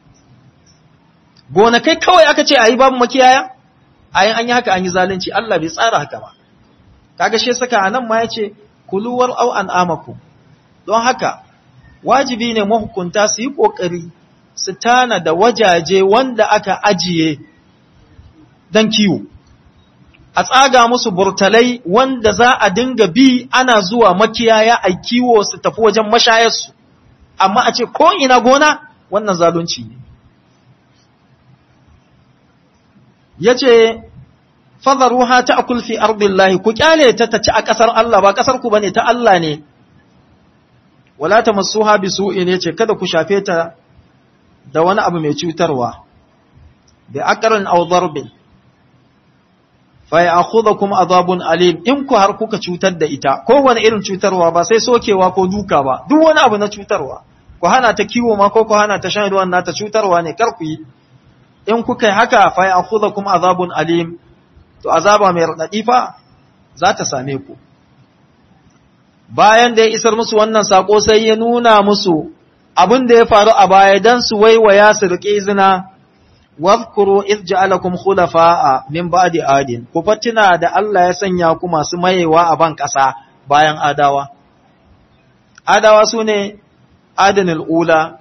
Gonakai kawai aka ce a yi babu makiyaya, an yi haka an yi zalunci, Allah bai tsara haka ba. Kaga shi saka anan ma yace kuluwar au an'amakum. Don haka wajibi ne mahukunta su yi kokari su tana da wajaje wanda aka ajiye dan kiwo, a tsaga musu burtalai wanda za a dinga bi ana zuwa makiyaya a kiwo su tafi wajen mashayarsu, amma a ce ko ina gona wannan zalunci ne. Yace fadharuha ta'kul fi ardillahi, ku kyale ta ci a kasar Allah, ba kasar ku bane, ta Allah ne. Wala tamassuha bisu'in, yace kada ku shafe ta da wani abu mai cutarwa, bi aqrin aw darbin fa ya'khudhukum adhabun alim, in ku har kuka cutar da ita, ko wani irin cutarwa, ba sai sokewa ko duka ba, duk wani abu na cutarwa, ku hana ta kiwo ma ko ku hana ta shan ruwan nata, cutarwa ne, kar ku yi. In kuka yi haka fa ya'khudhukum adhabun alim, to azaba mai raɗaɗi fa za ta same ku. Bayan da ya isar musu wannan saƙo sai ya nuna musu abin da ya faru a baya don su waiwaya su riƙe izina, wafkuru iz ja'alakum khulafa'a min ba'di adin, ku fatina da Allah ya sanya ku masu mayewa a ban ƙasa bayan adawa. Adawa su ne adanul ula,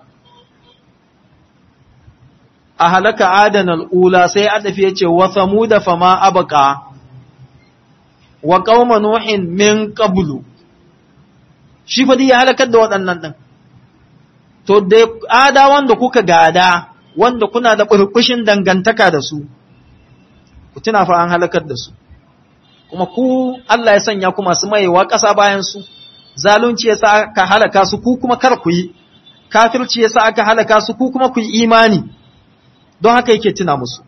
a halaka adanul ula, sai adafi ya ce wa samuda fama abaka wa qauma nuhin min qablu, shi fa ya halakar da waɗannan ɗin. To da adawan da kuka gada wanda kuna da burbushin dangantaka da su, ku tuna fa an halakar da su, kuma ku Allah ya sanya ku masu mayewa ƙasa bayan su. Zalunci yasa aka halaka su, ku kuma kar ku yi, kafirci yasa aka halaka su, ku kuma ku yi imani. Don haka yake tuna musu.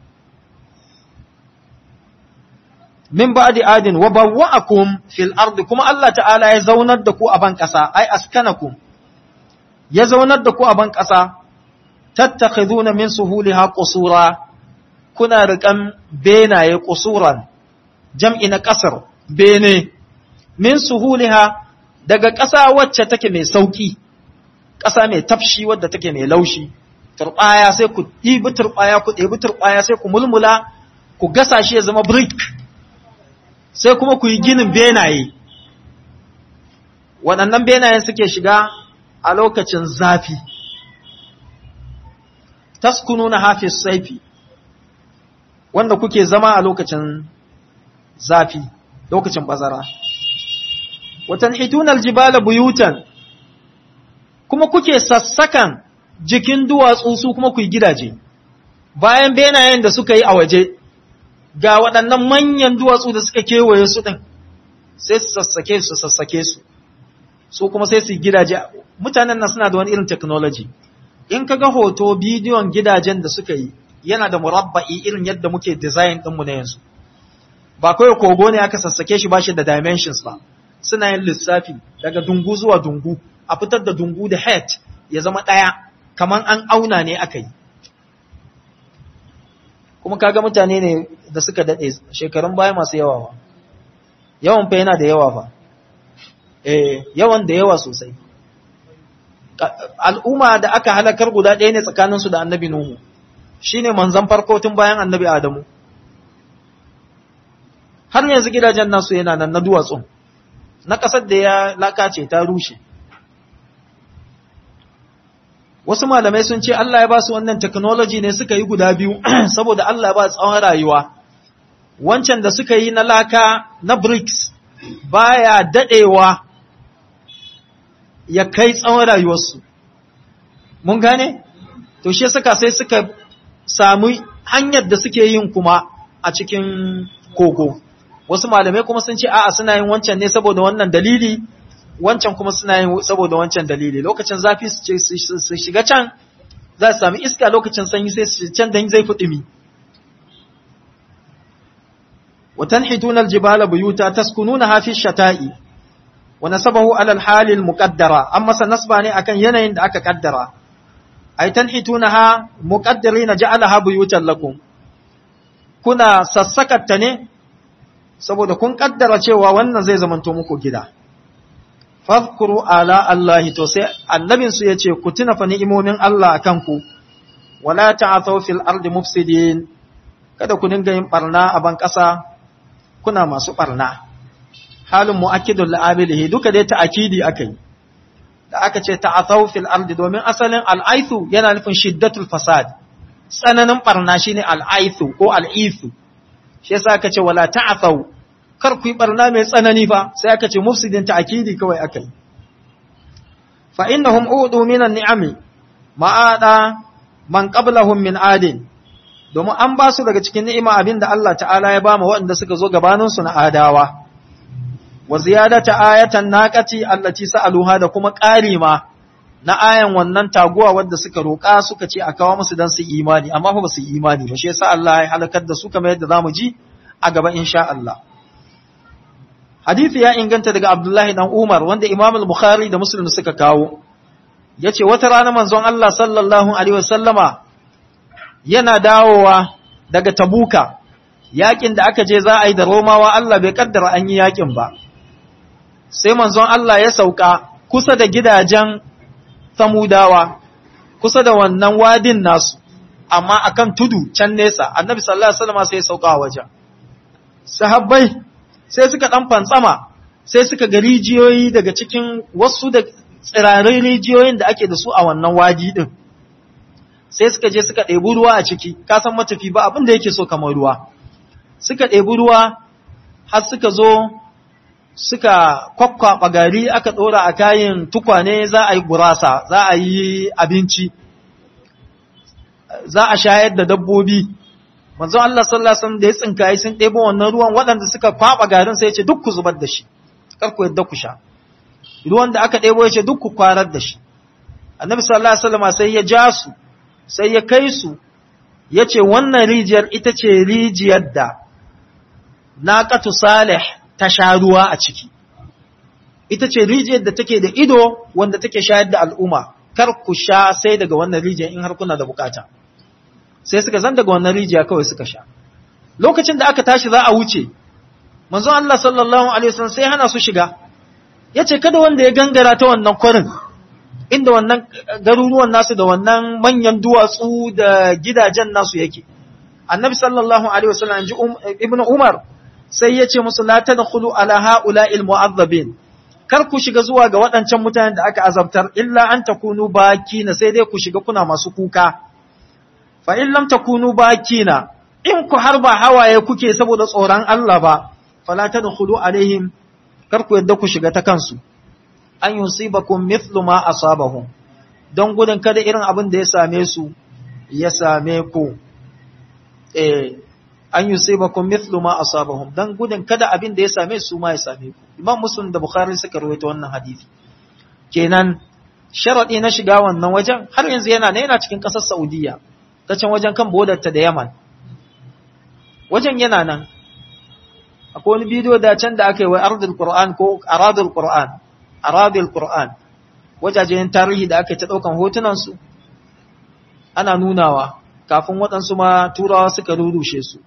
Min ba'di adin wa bawwa'akum fil ardi, kuma Allah ta'ala ya zaunar da ku a ban ƙasa, ai askanakum, ya zaunar da ku a ban ƙasa, tattakhiduna min suhuliha qusura, kuna riƙan benaye kusuran jam'i na ƙasar bene min suhuliha daga ƙasa wacce take mai sauƙi, ƙasa mai tafshi wadda take mai laushi, turɓaya sai ku ɗibi turɓaya, ku ɗebi turɓaya sai ku mulmula, ku gasa shi ya zama brick, sai kuma ku yi ginin benaye. Waɗannan benayen suke shiga a lokacin zafi, taskunu na hafiz saifi, wanda kuke zama a lokacin zafi, lokacin bazara. Watan hitunar jibala buyutan, kuma kuke sassakan jikin duwatsu su kuma ku yi gidaje, bayan benayen da suka yi a waje, ga waɗannan manyan duwatsu da suka kewaye su ɗin, sai su sassake su, su kuma sai su yi gidaje. Mutanen nan suna da wani irin technology. In ka ga hoto bidiyon gidajen da suka yi, yana da murabba'i irin yadda muke design ɗinmu na yanzu. Ba kawai kogo ne aka sassake shi ba shi da dimensions ba, suna yin lissafi daga dungu zuwa dungu, a fitar da dungu da head ya zama ɗaya, kamar an auna ne aka yi. Kuma kaga mutane ne da suka daɗe shekarun baya masu yawa ba, yawan fa yana da yawa fa, yawan da yawa sosai. Al'umma da aka halakar guda ɗaya ne tsakaninsu da annabi Nuhu, shi ne manzan farko tun bayan annabi Adamu. Har yanzu gidajen nasu yana nan na duwatsun, na ƙasar da ya lakace ta rushe. Wasu malamai sun ce Allah ya ba su wannan technology ne suka yi guda biyu, saboda Allah ya ba tsawon rayuwa. Wancan da suka yi na laka na bricks baya daɗewa ya kai tsawon rayuwarsu. Mun gane? To shi suka sai suka sami hanyar da suke yin kuma a cikin kogo. Wasu malamai kuma sun ce a'a suna yin wancan ne saboda wannan dalili, wancan kuma suna yin saboda wancan dalili. Lokacin zafi su shiga can za su sami iska, lokacin sanyi sai su can dan zai fi ɗumi. Wa tanhituna aljibala buyuta taskununaha fi shata'i wa nasabahu ala alhali almuqaddara, amma sa nasba ne akan yanayin da aka kaddara. Ay tanhitunaha muqaddirina ja'alaha buyutan lakum, kuna sassakatta ne saboda kun kaddara cewa wannan zai zamanto muku gida. Fadhkuru ala Allahi, to sai annabin su yace ku tuna fa ni'imomin Allah akan ku, wala ta'athaw fil ardi mufsidin, kada ku dinga yin barna a ban kasa kuna masu barna. Halin mu'akkidul la'abilihi, duka dai ta'akidi akai da aka ce ta'athaw fil ardi, domin asalin al'aithu yana nufin shiddatul fasad, tsananin barna shine al'aithu ko al'ithu. Shi yasa aka ce wala ta'athaw, kar ku yi barna mai tsanani fa, sai aka ce mufsidin ta'kidi kawai akai. Fa innahum udu minan ni'ami ma'ada man qablahum min adin, domin an ba su daga cikin ni'ima abinda Allah ta'ala ya ba mu waɗanda suka zo gabanin su na adawa. Wa ziyadata ayatan naqati allati sa'aluha, da kuma ƙari ma na ayan wannan taguwa wadda suka roƙa suka ce a kawo musu dan su imani, amma fa ba su imani ba. Shi yasa Allah ya halakar da su kamar yadda zamu ji a gaba insha Allah. Hadisi ya inganta daga Abdullahi dan Umar wanda Imam al-Bukhari da Muslim suka kawo. Yace wata rana manzon Allah sallallahu alaihi wasallama yana dawowa daga Tabuka, yakin da aka je za a yi da Romawa, Allah bai kaddara an yi yakin ba. Sai manzon Allah ya sauka kusa da gidajen Samudawa, kusa da wannan wadin nasu, amma akan tudu can nesa. Annabi sallallahu alaihi wasallam sai ya sauka wajen. Sahabbai sai suka dan fantsama, sai suka ga rijiyoyi daga cikin wasu da tsirarin rijiyoyin da ake da su a wannan wadi din. Sai suka je suka ɗebi ruwa a ciki, ka san matafi ba abin da yake so kamar ruwa. Suka ɗebi ruwa har suka zo suka kwakwaɓa gari aka ɗora a kayan tukwane, za a yi gurasa, za a yi abinci, za a shayar da dabbobi. Manzon Allah sallallahu alaihi wasallam da ya tsinkaye sun ɗebo wannan ruwan, waɗanda suka kwaɓa garin sai ya ce duk ku zubar da shi, kar ku yadda ku sha. Ruwan da aka ɗebo ya ce duk ku kwarar da shi. Annabi sallallahu alaihi wasallam sai ya ja su, sai ya kai su, ya ce wannan rijiyar ita ce rijiyar da naqatu Salih ta sha ruwa a ciki. Ita ce rijiyar da take da ido wanda take shayar da al'umma, kar ku sha sai daga wannan rijiyar in har kuna da bukata. sai suka zan daga wannan rijiya kawai suka sha. Lokacin da aka tashi za a wuce, manzon Allah sallallahu alaihi wasallam sai hana su shiga, yace kada wanda ya gangara ta wannan kwarin inda wannan garuruwan nasu da wannan manyan duwatsu da gidajen nasu yake. Annabi sallallahu alaihi wasallam ji Ibn Umar sai yace musu la tadkhulu ala ha'ula'il mu'azzabin, kar ku shiga zuwa ga waɗancan mutanen da aka azabtar, illa an takunu bakina, sai dai ku shiga kuna masu kuka. Fa in lam takunu bakina, in ku har ba hawaye kuke saboda tsoron Allah ba, fala tadkhulu alaihim, kar ku yadda ku shiga ta kansu. An yusibakum mithlu ma asabahum, don gudun kada irin abin da ya same su ya same ku. An yusibakum mithlu ma asabahum, don gudun kada abin da ya same su ma ya same ku. Imam Muslim da Bukhari suka rawaito wannan hadisi. Kenan sharadi na shiga wannan wajen har yanzu yana cikin ƙasar Saudiya, ta can wajen kan bodarta da Yaman. Wajen yana nan. Akwai wani bidiyo da can da aka yi wa Ardul Qur'an ko Aradul Qur'an, Aradul Qur'an, wajajen tarihi da aka yi ta ɗaukan hotunansu, ana nunawa kafin waɗansu ma turawa suka rurushe su.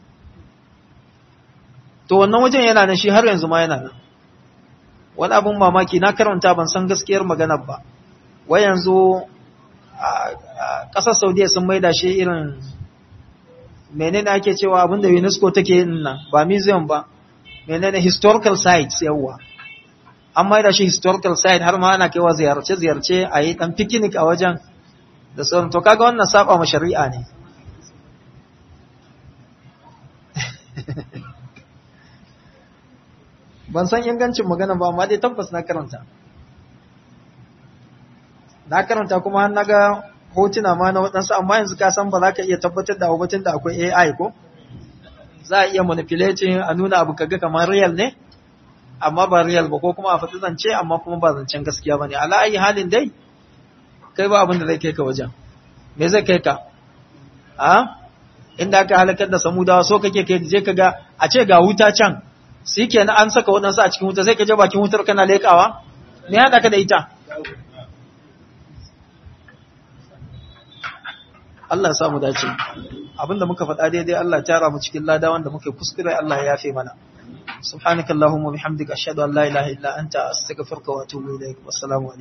To wannan wajen yana nan, shi har yanzu ma yana nan. Wani abin mamaki na karanta ban san gaskiyar maganar ba, wai yanzu ƙasar Saudiya sun maida shi irin menene ake cewa abinda UNESCO take yin nan, ba museum ba, menene historical sites yawa. An maida shi historical site, har ma ana kaiwa ziyarce-ziyarce a yi ɗan picnic a wajen da sauran. To kaga wannan saba ma shari'a ne. Ban san ingancin magana ba, amma dai tabbas na karanta. Na karanta kuma har naga hotuna ma na waɗansu, amma yanzu ka san ba za ka iya tabbatar da abubatin da akwai AI ko? Za a iya manipulating a nuna abu kaga kamar real ne, amma ba real ba, ko kuma a faɗi zance amma kuma ba zancen gaskiya ba ne. Ala ayi halin dai, kai ba abin da zai kai ka wajen. Me zai kai ka? Inda aka halakar da Samudawa, so kake kai je ka ga a ce ga wuta can, sai kenan an saka waɗansu a cikin wuta, sai ka je bakin wutar kana leƙawa? Me ya haɗa ka da ita? Allah ya samu dace. Abinda muka faɗa daidai Allah ya tara mu cikin lada, wanda muke kuskure Allah ya yafe mana. Subhanakallahumma bihamdika ashhadu an la ilaha illa anta astaghfiruka wa atubu ilaik. Wassalamu alaikum.